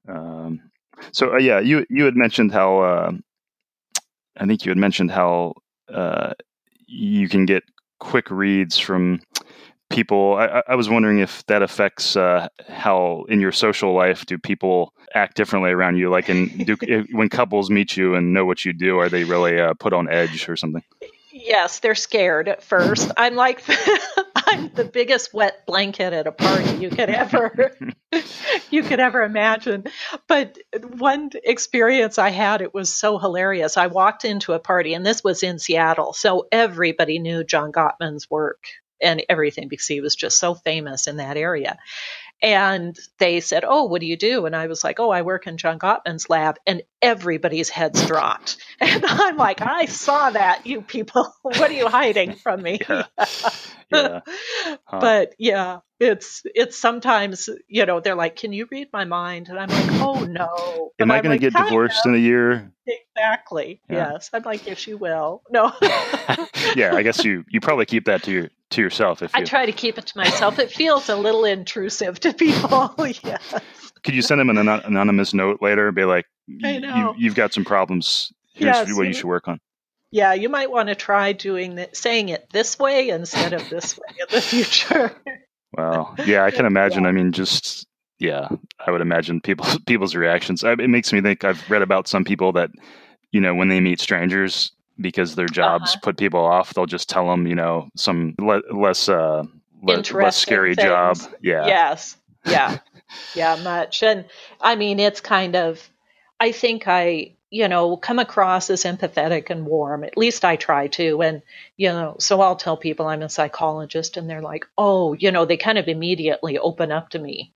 C: You had mentioned how, I think you had mentioned how you can get quick reads from people. I was wondering if that affects how in your social life do people act differently around you? Like when couples meet you and know what you do, are they really put on edge or something?
B: Yes, they're scared at first. I'm like, I'm the biggest wet blanket at a party you could ever imagine. But one experience I had, it was so hilarious. I walked into a party, and this was in Seattle, so everybody knew John Gottman's work and everything because he was just so famous in that area. And they said, "Oh, what do you do?" And I was like, "Oh, I work in John Gottman's lab." And everybody's heads dropped. And I'm like, "I saw that, you people. What are you hiding from me?"
C: Yeah.
B: But yeah, it's sometimes, they're like, "Can you read my mind?" And I'm like, "Oh, no."
C: Am I going to get divorced in a year?
B: Exactly. Yeah. Yes. I'm like, "Yes, you will." No.
C: Yeah, I guess you probably keep that to yourself.
B: I try to keep it to myself. It feels a little intrusive to people. Yes.
C: Could you send them an anonymous note later and be like,
B: I know.
C: You've got some problems. Here's what you should work on.
B: Yeah, you might want to try saying it this way instead of this way in the future.
C: Well, yeah, I can imagine. Yeah. I mean, I would imagine people's reactions. It makes me think I've read about some people that, when they meet strangers, because their jobs put people off, they'll just tell them, some less scary
B: things.
C: Job. Yeah.
B: Yes. Yeah. Yeah, much. And I mean, it's kind of, I think I come across as empathetic and warm. At least I try to. And, so I'll tell people I'm a psychologist, and they're like, "Oh," they kind of immediately open up to me,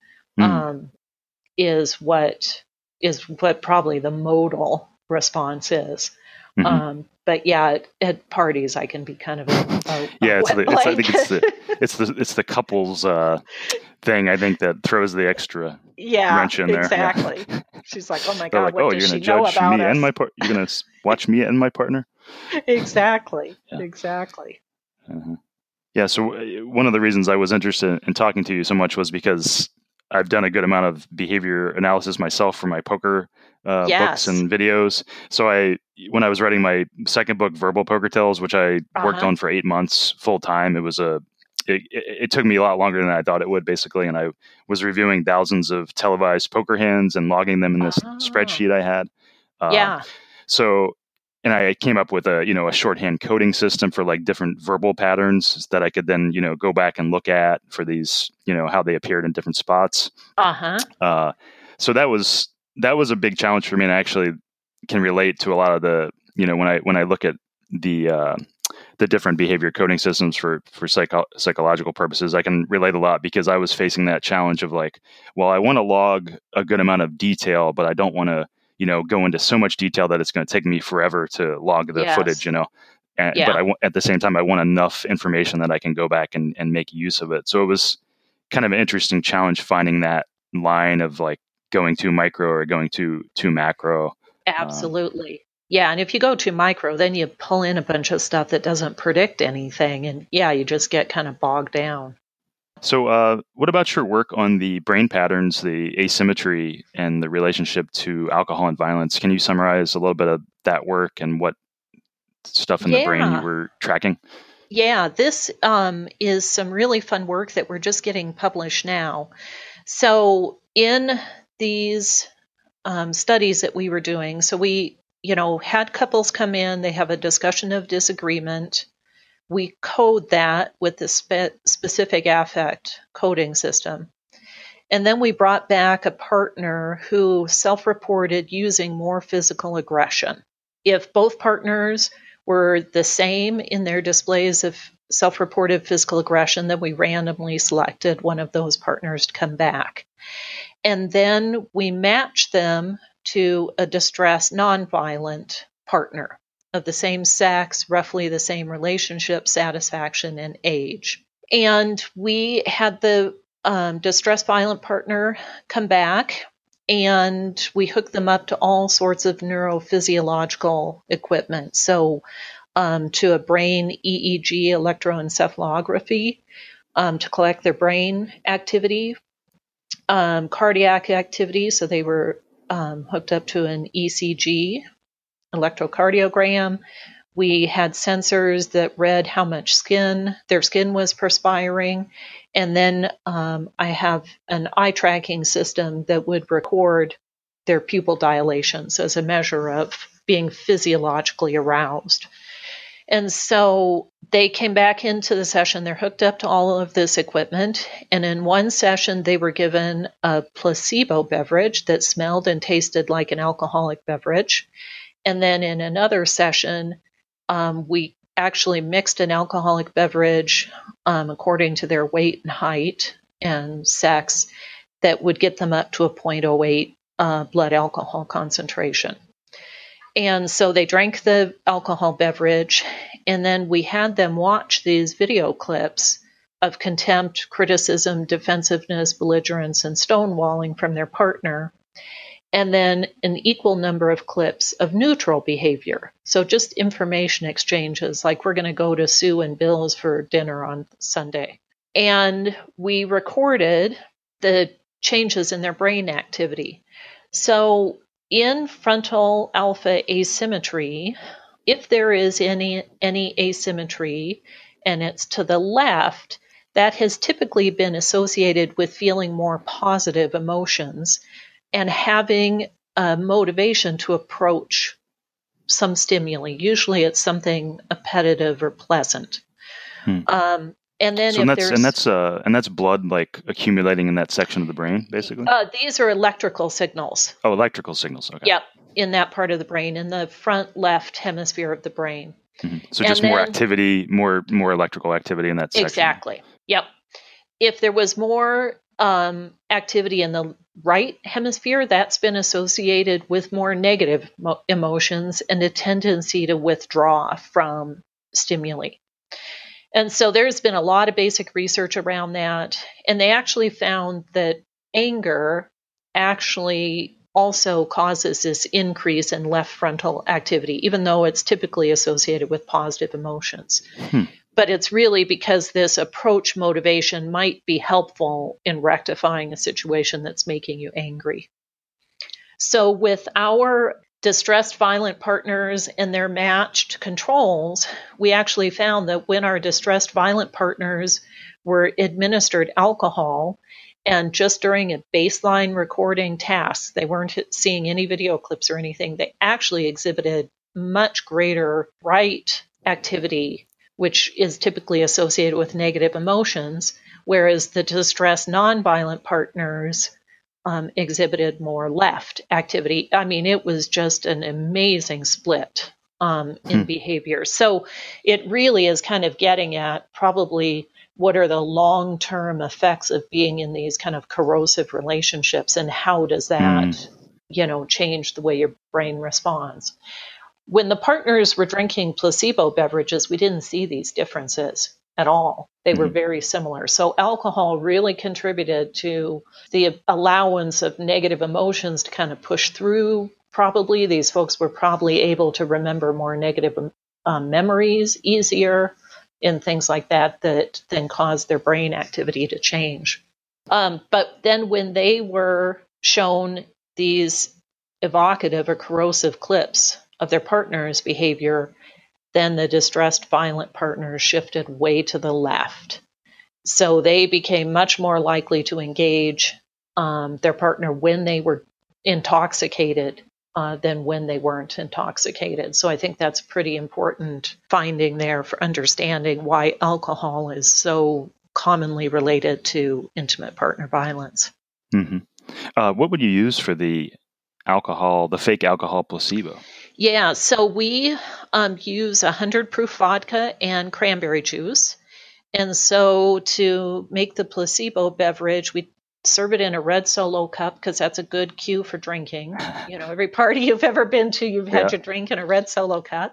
B: is what probably the modal response is. Mm-hmm. But yeah, at parties I can be kind of I
C: think it's the couples thing. I think that throws the extra wrench in there.
B: Exactly. Yeah. She's like, "Oh my God,
C: like,
B: what does she know about
C: me
B: us?
C: And my you're going to watch me and my partner."
B: Exactly. Yeah. Exactly.
C: Uh-huh. Yeah. So one of the reasons I was interested in talking to you so much was because I've done a good amount of behavior analysis myself for my poker books and videos. So when I was writing my second book, Verbal Poker Tales, which I worked on for 8 months full time, it was it took me a lot longer than I thought it would, basically. And I was reviewing thousands of televised poker hands and logging them in this spreadsheet I had.
B: Yeah.
C: So, and I came up with a shorthand coding system for like different verbal patterns that I could then, go back and look at for these, how they appeared in different spots. So that was a big challenge for me, and I actually can relate to a lot of the, when I look at the different behavior coding systems for psychological purposes, I can relate a lot, because I was facing that challenge of like, well, I want to log a good amount of detail, but I don't want to, go into so much detail that it's going to take me forever to log the footage, But at the same time, I want enough information that I can go back and make use of it. So it was kind of an interesting challenge finding that line of like going too micro or going too macro.
B: Absolutely. Yeah. And if you go too micro, then you pull in a bunch of stuff that doesn't predict anything. And you just get kind of bogged down.
C: So what about your work on the brain patterns, the asymmetry, and the relationship to alcohol and violence? Can you summarize a little bit of that work and what stuff in the brain you were tracking?
B: Yeah, this is some really fun work that we're just getting published now. So in these studies that we were doing, so we, had couples come in, they have a discussion of disagreement. We code that with the specific affect coding system. And then we brought back a partner who self-reported using more physical aggression. If both partners were the same in their displays of self-reported physical aggression, then we randomly selected one of those partners to come back. And then we matched them to a distressed, nonviolent partner of the same sex, roughly the same relationship, satisfaction, and age. And we had the distressed violent partner come back, and we hooked them up to all sorts of neurophysiological equipment. So to a brain EEG electroencephalography to collect their brain activity, cardiac activity. So they were hooked up to an ECG, electrocardiogram. We had sensors that read how much their skin was perspiring. And then I have an eye tracking system that would record their pupil dilations as a measure of being physiologically aroused. And so they came back into the session. They're hooked up to all of this equipment. And in one session, they were given a placebo beverage that smelled and tasted like an alcoholic beverage. And then in another session, we actually mixed an alcoholic beverage according to their weight and height and sex that would get them up to a 0.08 blood alcohol concentration. And so they drank the alcohol beverage, and then we had them watch these video clips of contempt, criticism, defensiveness, belligerence, and stonewalling from their partner, and then an equal number of clips of neutral behavior. So just information exchanges, like we're going to go to Sue and Bill's for dinner on Sunday. And we recorded the changes in their brain activity. So in frontal alpha asymmetry, if there is any asymmetry and it's to the left, that has typically been associated with feeling more positive emotions and having a motivation to approach some stimuli. Usually it's something appetitive or pleasant. And then
C: that's blood like accumulating in that section of the brain, basically?
B: These are electrical signals.
C: Oh, electrical signals. Okay.
B: Yep, in that part of the brain, in the front left hemisphere of the brain.
C: Mm-hmm. So just more activity, more electrical activity in that section.
B: Exactly. Yep. If there was more activity in the right hemisphere, that's been associated with more negative emotions and a tendency to withdraw from stimuli. And so there's been a lot of basic research around that. And they actually found that anger actually also causes this increase in left frontal activity, even though it's typically associated with positive emotions. But it's really because this approach motivation might be helpful in rectifying a situation that's making you angry. So with our distressed violent partners and their matched controls, we actually found that when our distressed violent partners were administered alcohol, and just during a baseline recording task, they weren't seeing any video clips or anything, they actually exhibited much greater right activity, which is typically associated with negative emotions, whereas the distressed nonviolent partners exhibited more left activity. I mean, it was just an amazing split in behavior. So it really is kind of getting at probably what are the long-term effects of being in these kind of corrosive relationships, and how does that, change the way your brain responds. When the partners were drinking placebo beverages, we didn't see these differences at all. They were very similar. So alcohol really contributed to the allowance of negative emotions to kind of push through. Probably these folks were probably able to remember more negative memories easier and things like that then caused their brain activity to change. But then when they were shown these evocative or corrosive clips of their partner's behavior, then the distressed violent partners shifted way to the left. So they became much more likely to engage their partner when they were intoxicated than when they weren't intoxicated. So I think that's a pretty important finding there for understanding why alcohol is so commonly related to intimate partner violence.
C: What would you use for the fake alcohol placebo?
B: Yeah, so we use 100 proof vodka and cranberry juice. And so to make the placebo beverage, we serve it in a red Solo cup because that's a good cue for drinking. Every party you've ever been to, you've had your drink in a red Solo cup.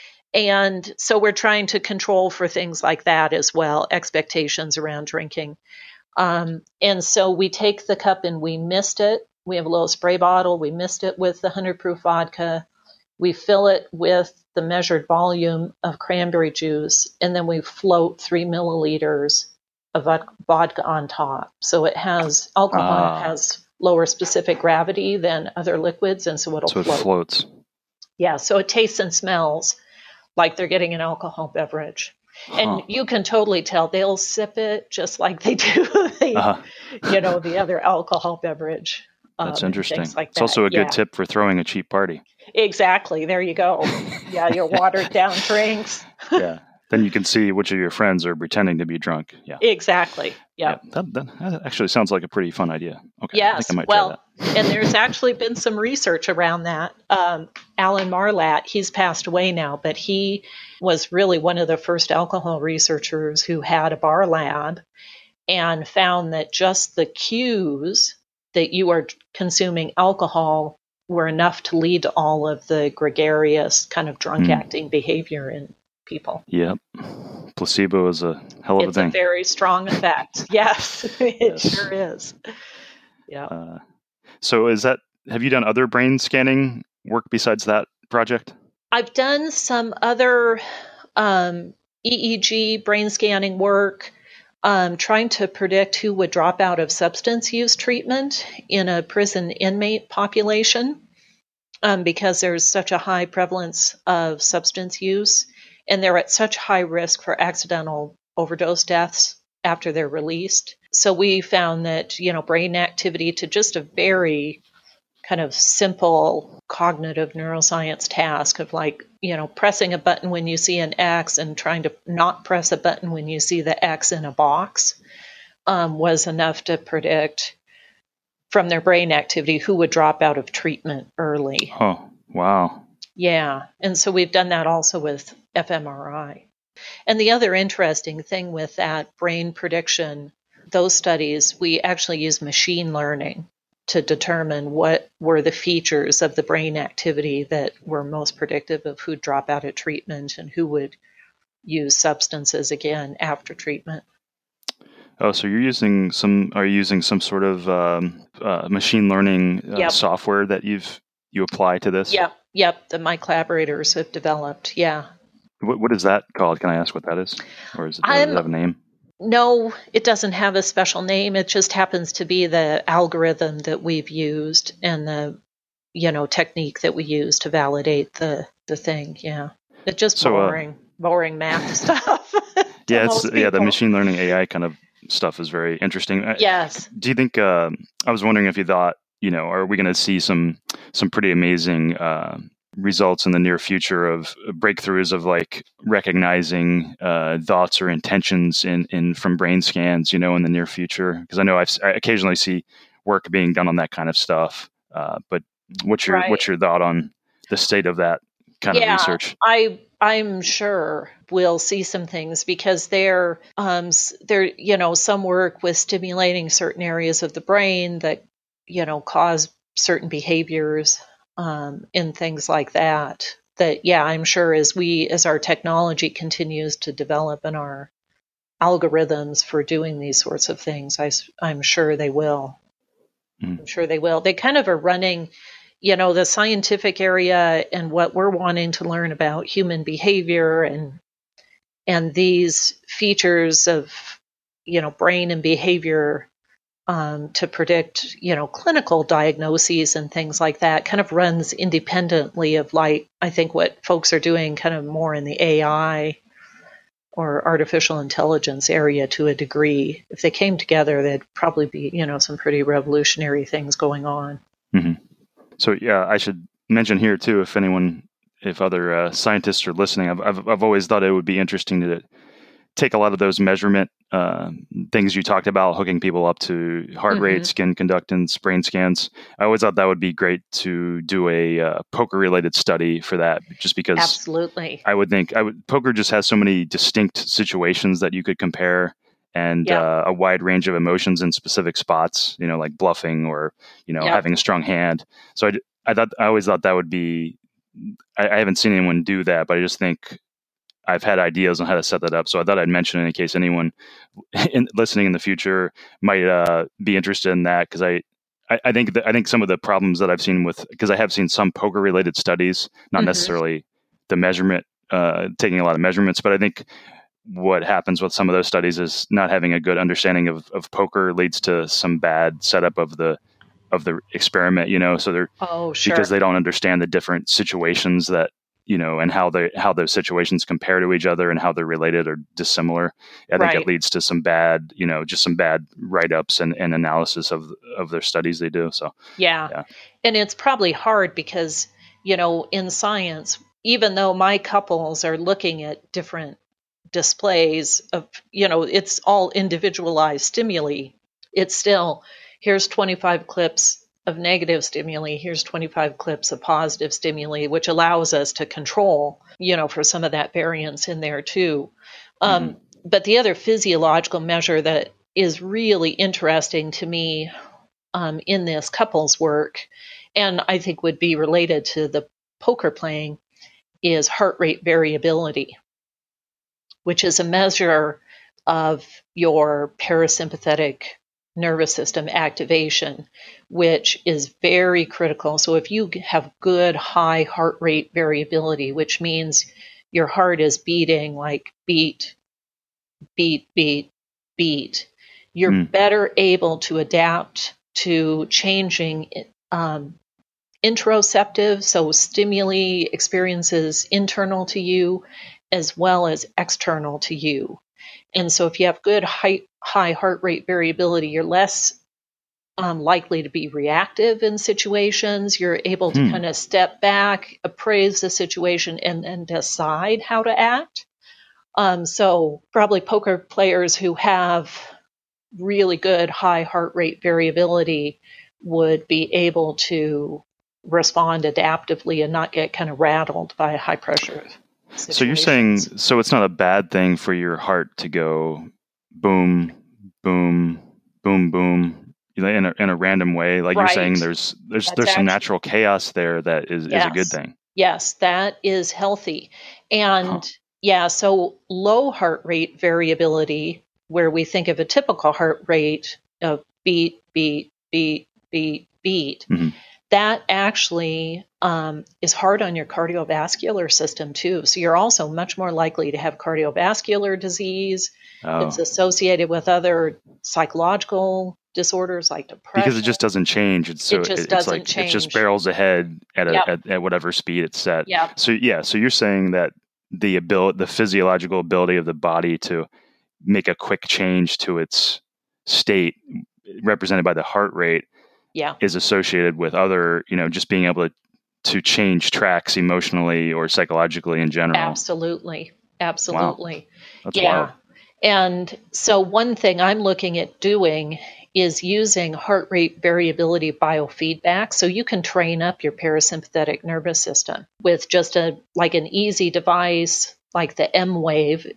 B: And so we're trying to control for things like that as well, expectations around drinking. And so we take the cup and we mist it. We have a little spray bottle. We mist it with the 100 proof vodka. We fill it with the measured volume of cranberry juice, and then we float 3 milliliters of vodka on top. So alcohol has lower specific gravity than other liquids, and so it'll float.
C: So it floats.
B: Yeah, so it tastes and smells like they're getting an alcohol beverage. And you can totally tell they'll sip it just like they do the other alcohol beverage.
C: That's interesting.
B: Like that.
C: It's also a good tip for throwing a cheap party.
B: Exactly. There you go. Yeah, your watered down drinks.
C: Yeah. Then you can see which of your friends are pretending to be drunk. Yeah.
B: Exactly. Yeah.
C: That actually sounds like a pretty fun idea. Okay.
B: Yes.
C: I think I might try that.
B: And there's actually been some research around that. Alan Marlatt, he's passed away now, but he was really one of the first alcohol researchers who had a bar lab and found that just the cues that you are consuming alcohol were enough to lead to all of the gregarious kind of drunk acting behavior in people.
C: Yep. Placebo is a hell of a thing.
B: It's a very strong effect. Yes, it sure is. Yeah.
C: So have you done other brain scanning work besides that project?
B: I've done some other EEG brain scanning work, trying to predict who would drop out of substance use treatment in a prison inmate population, because there's such a high prevalence of substance use, and they're at such high risk for accidental overdose deaths after they're released. So we found that, brain activity to just a very kind of simple cognitive neuroscience task of pressing a button when you see an X and trying to not press a button when you see the X in a box was enough to predict from their brain activity who would drop out of treatment early.
C: Oh, wow.
B: Yeah. And so we've done that also with fMRI. And the other interesting thing with that brain prediction, those studies, we actually use machine learning to determine what were the features of the brain activity that were most predictive of who'd drop out of treatment and who would use substances again after treatment.
C: Oh, so are you using some sort of machine learning software that you apply to this?
B: Yep. That my collaborators have developed. Yeah.
C: What is that called? Can I ask what that is? Or does it have a name?
B: No, it doesn't have a special name. It just happens to be the algorithm that we've used and the technique that we use to validate the thing. Yeah. It's just
C: So,
B: boring math stuff.
C: the machine learning AI kind of stuff is very interesting.
B: Yes.
C: Do you think? I was wondering if you thought, are we going to see some pretty amazing results in the near future of breakthroughs of like recognizing thoughts or intentions in from brain scans, in the near future? Because I know I occasionally see work being done on that kind of stuff. But what's your thought on the state of that kind of research?
B: I'm sure we'll see some things because there some work with stimulating certain areas of the brain that cause certain behaviors and things like that. I'm sure as our technology continues to develop and our algorithms for doing these sorts of things, I'm sure they will. I'm sure they will. They kind of are running, the scientific area and what we're wanting to learn about human behavior and these features of, brain and behavior to predict, clinical diagnoses and things like that kind of runs independently of I think what folks are doing kind of more in the AI or artificial intelligence area to a degree. If they came together, there'd probably be, some pretty revolutionary things going on.
C: Mm-hmm. So I should mention here too, if other scientists are listening, I've always thought it would be interesting to take a lot of those measurement things you talked about, hooking people up to heart rate, skin conductance, brain scans. I always thought that would be great to do a poker-related study for that, just because
B: absolutely,
C: I would think poker just has so many distinct situations that you could compare, and a wide range of emotions in specific spots. Like bluffing or having a strong hand. So I always thought that would be. I haven't seen anyone do that, but I just think I've had ideas on how to set that up. So I thought I'd mention it in case anyone listening in the future might be interested in that. Because I think some of the problems that I've seen because I have seen some poker related studies, not necessarily the measurement, taking a lot of measurements, but I think what happens with some of those studies is not having a good understanding of poker leads to some bad setup of the experiment, so they're because they don't understand the different situations that, and how those situations compare to each other and how they're related or dissimilar. I think it leads to some bad, just some bad write-ups and analysis of their studies they do. So
B: yeah. And it's probably hard because, in science, even though my couples are looking at different displays of, it's all individualized stimuli, it's still, here's 25 clips of negative stimuli, here's 25 clips of positive stimuli, which allows us to control, for some of that variance in there too. But the other physiological measure that is really interesting to me in this couples work, and I think would be related to the poker playing, is heart rate variability, which is a measure of your parasympathetic nervous system activation, which is very critical. So if you have good high heart rate variability, which means your heart is beating like beat, beat, beat, beat, you're better able to adapt to changing interoceptive, so stimuli experiences internal to you as well as external to you. And so if you have good high heart rate variability, you're less likely to be reactive in situations. You're able to kind of step back, appraise the situation, and decide how to act. So probably poker players who have really good high heart rate variability would be able to respond adaptively and not get kind of rattled by high pressure situations.
C: So you're saying, so it's not a bad thing for your heart to go boom, boom, boom, boom, in a random way. Like you're saying, there's some natural chaos there that is a good thing.
B: Yes, that is healthy. And so low heart rate variability, where we think of a typical heart rate of beat, beat, beat, beat, beat, that actually is hard on your cardiovascular system too. So you're also much more likely to have cardiovascular disease. It's associated with other psychological disorders like depression.
C: Because it just doesn't change. It's
B: doesn't
C: like
B: change.
C: it just barrels ahead at whatever speed it's set.
B: Yep.
C: So you're saying that the physiological ability of the body to make a quick change to its state, represented by the heart rate, is associated with other, just being able to change tracks emotionally or psychologically in general.
B: Absolutely.
C: Wow. That's wild.
B: And so one thing I'm looking at doing is using heart rate variability biofeedback. So you can train up your parasympathetic nervous system with just an easy device like the M-Wave,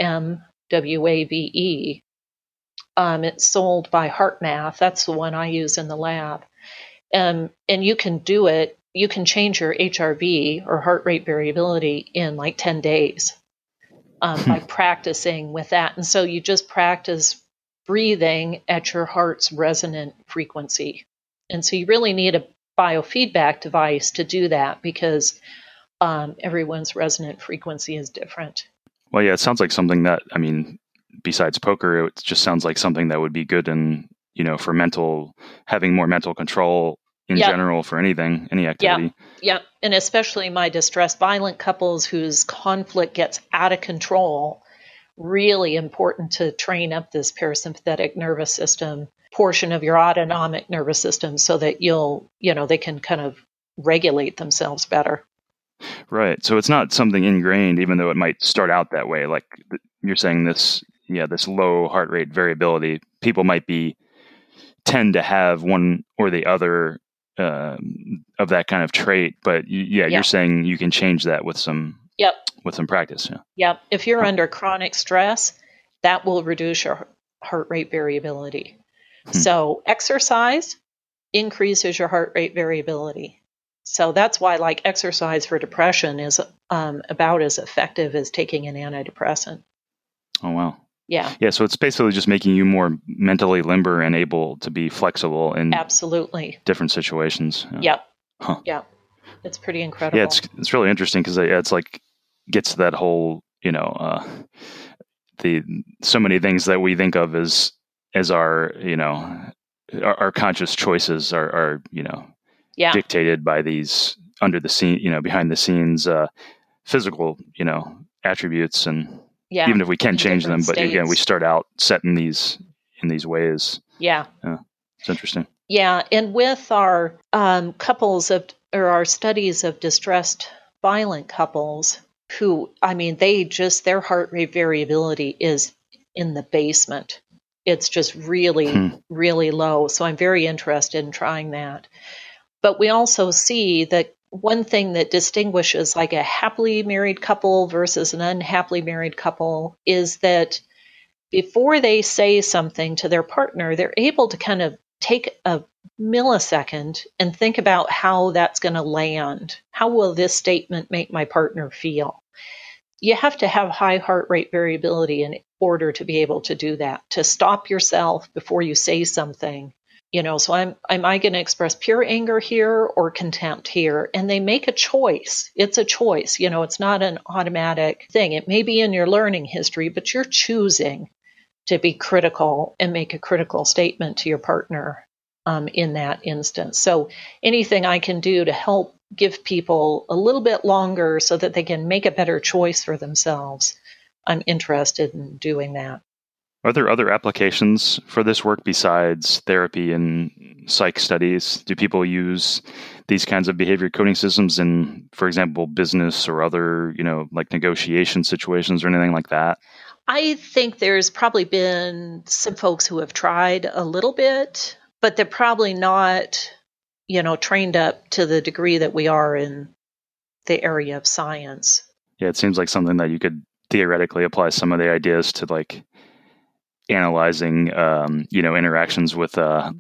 B: EMWAVE. It's sold by HeartMath. That's the one I use in the lab. And you can do it. You can change your HRV or heart rate variability in 10 days by practicing with that. And so you just practice breathing at your heart's resonant frequency. And so you really need a biofeedback device to do that because everyone's resonant frequency is different.
C: Well, yeah, it sounds like something that, besides poker, it just sounds like something that would be good in, for having more mental control in general for any activity.
B: Yeah. And especially my distressed violent couples whose conflict gets out of control, really important to train up this parasympathetic nervous system portion of your autonomic nervous system so that they can kind of regulate themselves better.
C: Right. So it's not something ingrained, even though it might start out that way. Like you're saying this low heart rate variability, people might tend to have one or the other of that kind of trait, but you're saying you can change that with some practice.
B: Yep. If you're under chronic stress, that will reduce your heart rate variability. So exercise increases your heart rate variability. So that's why exercise for depression is about as effective as taking an antidepressant.
C: Oh, wow.
B: Yeah.
C: Yeah. So it's basically just making you more mentally limber and able to be flexible in
B: absolutely
C: different situations.
B: Yep. Huh. Yeah. It's pretty incredible.
C: Yeah. It's really interesting because it's gets to that whole, so many things that we think of as our, our conscious choices are dictated by these under the scene, behind the scenes, physical, attributes and, even if we can change them, but again, we start out set in these ways.
B: Yeah.
C: It's interesting.
B: Yeah. And with our our studies of distressed violent couples who, their heart rate variability is in the basement. It's just really, really low. So I'm very interested in trying that. But we also see that one thing that distinguishes a happily married couple versus an unhappily married couple is that before they say something to their partner, they're able to kind of take a millisecond and think about how that's going to land. How will this statement make my partner feel? You have to have high heart rate variability in order to be able to do that, to stop yourself before you say something. So am I going to express pure anger here or contempt here? And they make a choice. It's a choice. It's not an automatic thing. It may be in your learning history, but you're choosing to be critical and make a critical statement to your partner in that instance. So anything I can do to help give people a little bit longer so that they can make a better choice for themselves, I'm interested in doing that.
C: Are there other applications for this work besides therapy and psych studies? Do people use these kinds of behavior coding systems in, for example, business or other, negotiation situations or anything like that?
B: I think there's probably been some folks who have tried a little bit, but they're probably not, trained up to the degree that we are in the area of science.
C: Yeah, it seems like something that you could theoretically apply some of the ideas to analyzing, interactions with,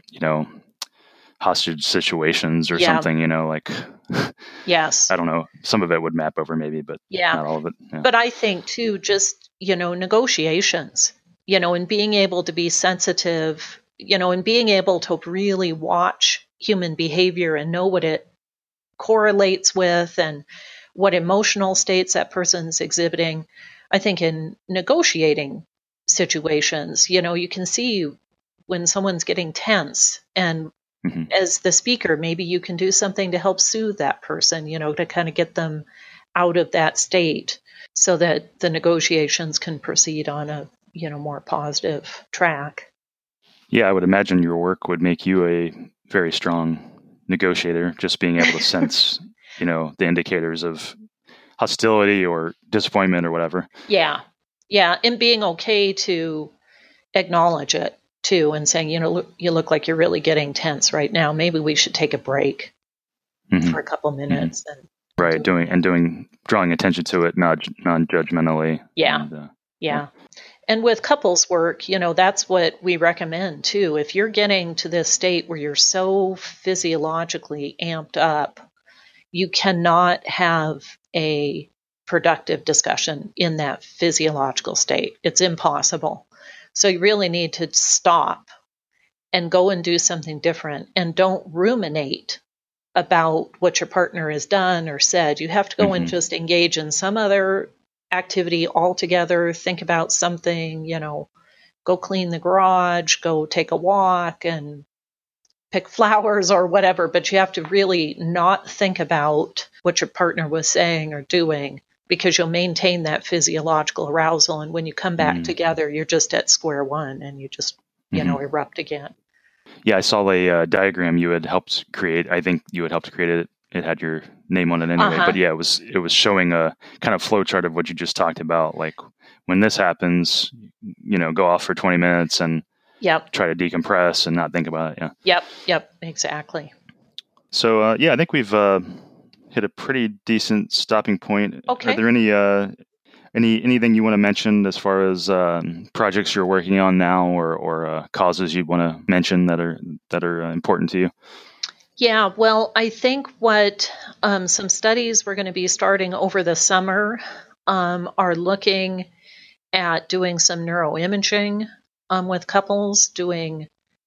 C: hostage situations or something,
B: Yes.
C: I don't know. Some of it would map over maybe, but not all of it.
B: Yeah. But I think too, just, negotiations, and being able to be sensitive, and being able to really watch human behavior and know what it correlates with and what emotional states that person's exhibiting. I think in negotiating situations, you can see when someone's getting tense. And as the speaker, maybe you can do something to help soothe that person, to kind of get them out of that state so that the negotiations can proceed on a, more positive track.
C: Yeah, I would imagine your work would make you a very strong negotiator, just being able to sense, the indicators of hostility or disappointment or whatever.
B: Yeah. Yeah. And being okay to acknowledge it too and saying, you look like you're really getting tense right now. Maybe we should take a break for a couple minutes.
C: And drawing attention to it, non-judgmentally.
B: Yeah. Yeah. And with couples work, that's what we recommend too. If you're getting to this state where you're so physiologically amped up, you cannot have a productive discussion in that physiological state. It's impossible. So you really need to stop and go and do something different, and don't ruminate about what your partner has done or said. You have to go and just engage in some other activity altogether. Think about something, go clean the garage, go take a walk and pick flowers or whatever, but you have to really not think about what your partner was saying or doing, because you'll maintain that physiological arousal. And when you come back together, you're just at square one and you just, erupt again.
C: Yeah, I saw a diagram you had helped create. I think you had helped create it. It had your name on it anyway. But yeah, it was showing a kind of flow chart of what you just talked about. Like when this happens, go off for 20 minutes and try to decompress and not think about it. Yeah.
B: Yep, exactly.
C: So I think we've hit a pretty decent stopping point.
B: Okay.
C: Are there anything you want to mention as far as projects you're working on now, or causes you want to mention that are important to you?
B: Yeah, well, I think what some studies we're going to be starting over the summer are looking at doing some neuroimaging with couples, doing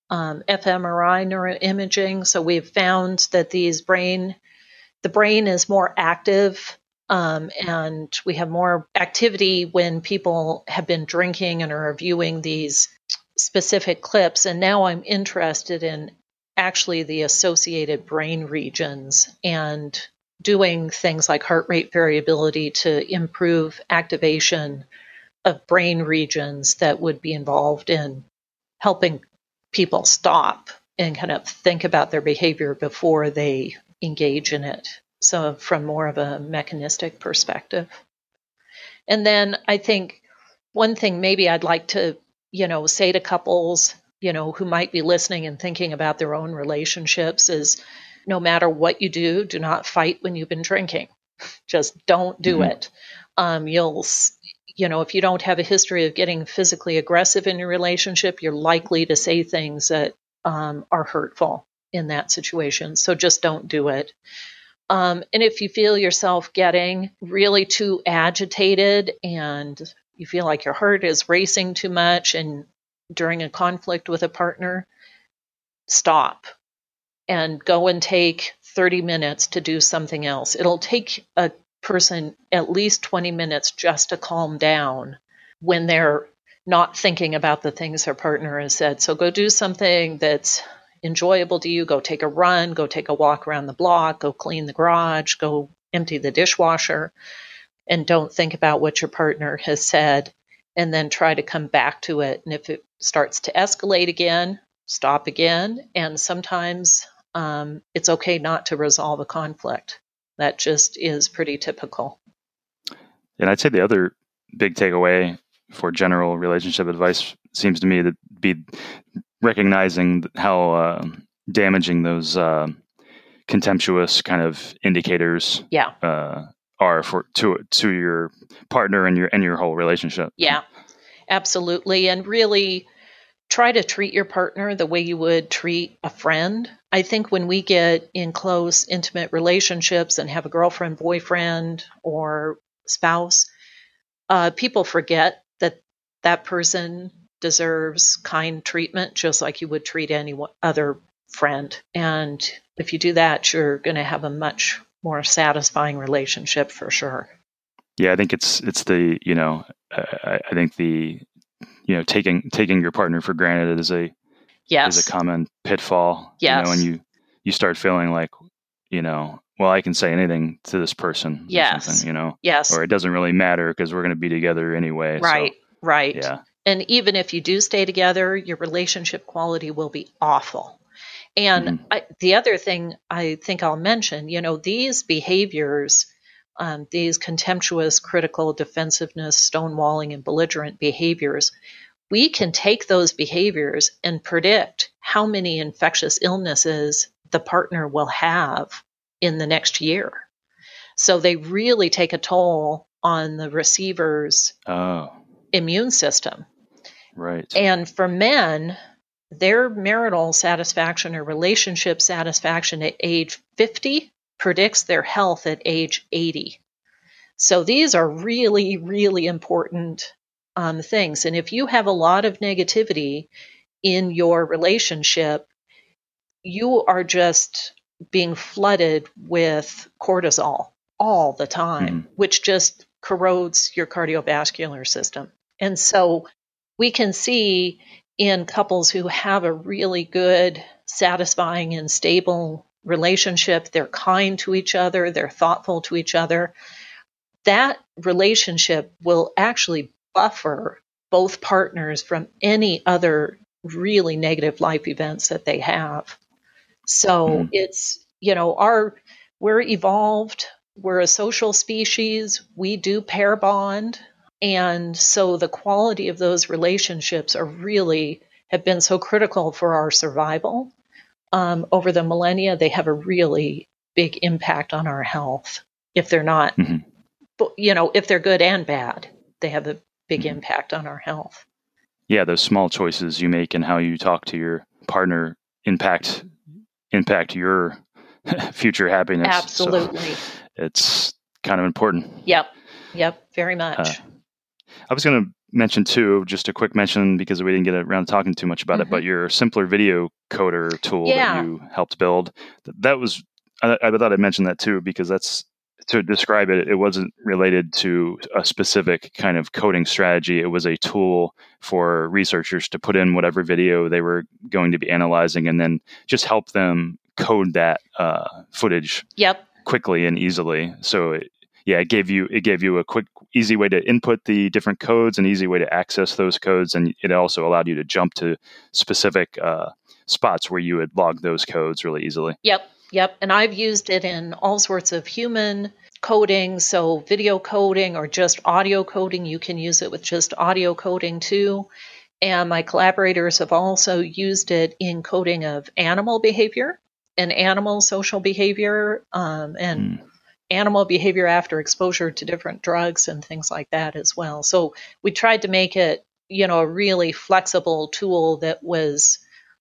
B: fMRI neuroimaging. So we've found that the brain is more active, and we have more activity when people have been drinking and are viewing these specific clips. And now I'm interested in actually the associated brain regions and doing things like heart rate variability to improve activation of brain regions that would be involved in helping people stop and kind of think about their behavior before they engage in it. So from more of a mechanistic perspective. And then I think one thing maybe I'd like to, say to couples, who might be listening and thinking about their own relationships is, no matter what you do not fight when you've been drinking. Just don't do it. If you don't have a history of getting physically aggressive in your relationship, you're likely to say things that are hurtful in that situation. So just don't do it. And if you feel yourself getting really too agitated and you feel like your heart is racing too much and during a conflict with a partner, stop and go and take 30 minutes to do something else. It'll take a person at least 20 minutes just to calm down when they're not thinking about the things their partner has said. So go do something that's enjoyable to you. Go take a run, go take a walk around the block, go clean the garage, go empty the dishwasher, and don't think about what your partner has said, and then try to come back to it. And if it starts to escalate again, stop again. And sometimes it's okay not to resolve a conflict. That just is pretty typical.
C: And I'd say the other big takeaway for general relationship advice seems to me to be recognizing how damaging those contemptuous kind of indicators are to your partner and your whole relationship.
B: Yeah, absolutely. And really try to treat your partner the way you would treat a friend. I think when we get in close, intimate relationships and have a girlfriend, boyfriend, or spouse, people forget that person deserves kind treatment just like you would treat any other friend. And if you do that, you're going to have a much more satisfying relationship for sure.
C: Yeah, I think it's the, I think the, taking your partner for granted is a
B: Yes.
C: is a common pitfall.
B: Yes.
C: And you start feeling like, well, I can say anything to this person or something,
B: Yes.
C: or it doesn't really matter because we're going to be together anyway.
B: Right.
C: So,
B: right.
C: yeah.
B: And even if you do stay together, your relationship quality will be awful. And the other thing I think I'll mention, these behaviors, these contemptuous, critical, defensiveness, stonewalling, and belligerent behaviors, we can take those behaviors and predict how many infectious illnesses the partner will have in the next year. So they really take a toll on the receiver's immune system.
C: Right.
B: And for men, their marital satisfaction or relationship satisfaction at age 50 predicts their health at age 80. So these are really, really important things. And if you have a lot of negativity in your relationship, you are just being flooded with cortisol all the time, which just corrodes your cardiovascular system. And so we can see in couples who have a really good, satisfying, and stable relationship, they're kind to each other, they're thoughtful to each other, that relationship will actually buffer both partners from any other really negative life events that they have. So it's, we're evolved, we're a social species, we do pair bond. And so the quality of those relationships have been so critical for our survival. Over the millennia, they have a really big impact on our health. If they're not, if they're good and bad, they have a big impact on our health.
C: Yeah, those small choices you make and how you talk to your partner impact your future happiness.
B: Absolutely.
C: So it's kind of important.
B: Yep, very much.
C: I was going to mention too, just a quick mention because we didn't get around to talking too much about it, but your Simpler Video Coder tool that you helped build, that was, I thought I'd mention that too, because that's, to describe it, it wasn't related to a specific kind of coding strategy. It was a tool for researchers to put in whatever video they were going to be analyzing and then just help them code that footage quickly and easily. So it gave you a quick, easy way to input the different codes, an easy way to access those codes, and it also allowed you to jump to specific spots where you would log those codes really easily.
B: Yep. And I've used it in all sorts of human coding, so video coding or just audio coding. You can use it with just audio coding too. And my collaborators have also used it in coding of animal behavior and animal social behavior and animal behavior after exposure to different drugs and things like that as well. So we tried to make it, a really flexible tool that was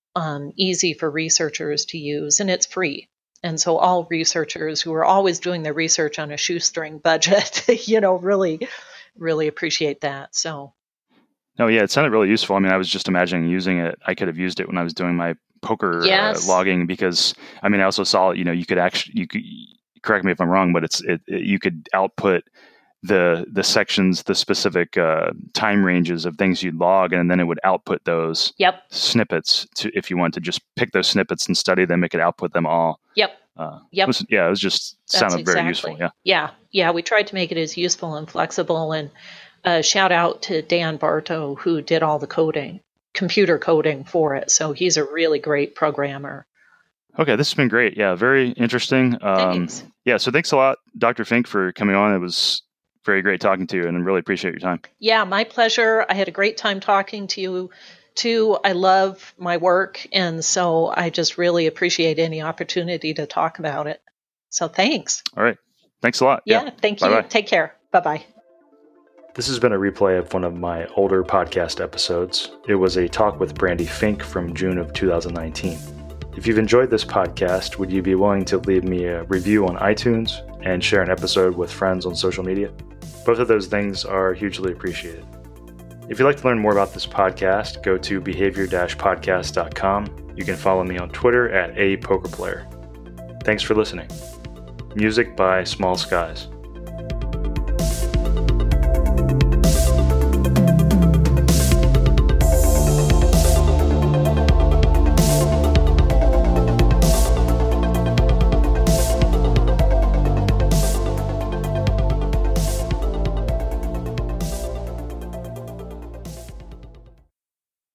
B: easy for researchers to use, and it's free. And so all researchers who are always doing their research on a shoestring budget, really, really appreciate that. So.
C: No, yeah, it sounded really useful. I mean, I was just imagining using it. I could have used it when I was doing my poker logging because, I mean, I also saw, you could correct me if I'm wrong, but you could output the sections, the specific time ranges of things you'd log, and then it would output those snippets if you want to just pick those snippets and study them, it could output them all. It was just sounded very useful.
B: Yeah. We tried to make it as useful and flexible, and shout out to Dan Bartow, who did all the coding, computer coding for it. So he's a really great programmer.
C: Okay, this has been great. Yeah, very interesting.
B: Thanks.
C: Yeah, so thanks a lot, Dr. Fink, for coming on. It was very great talking to you, and I really appreciate your time.
B: Yeah, my pleasure. I had a great time talking to you, too. I love my work, and so I just really appreciate any opportunity to talk about it. So thanks.
C: All right. Thanks a lot.
B: Yeah, thank you.
C: Bye-bye.
B: Take care. Bye-bye.
A: This has been a replay of one of my older podcast episodes. It was a talk with Brandy Fink from June of 2019. If you've enjoyed this podcast, would you be willing to leave me a review on iTunes and share an episode with friends on social media? Both of those things are hugely appreciated. If you'd like to learn more about this podcast, go to behavior-podcast.com. You can follow me on Twitter at @apokerplayer. Thanks for listening. Music by Small Skies.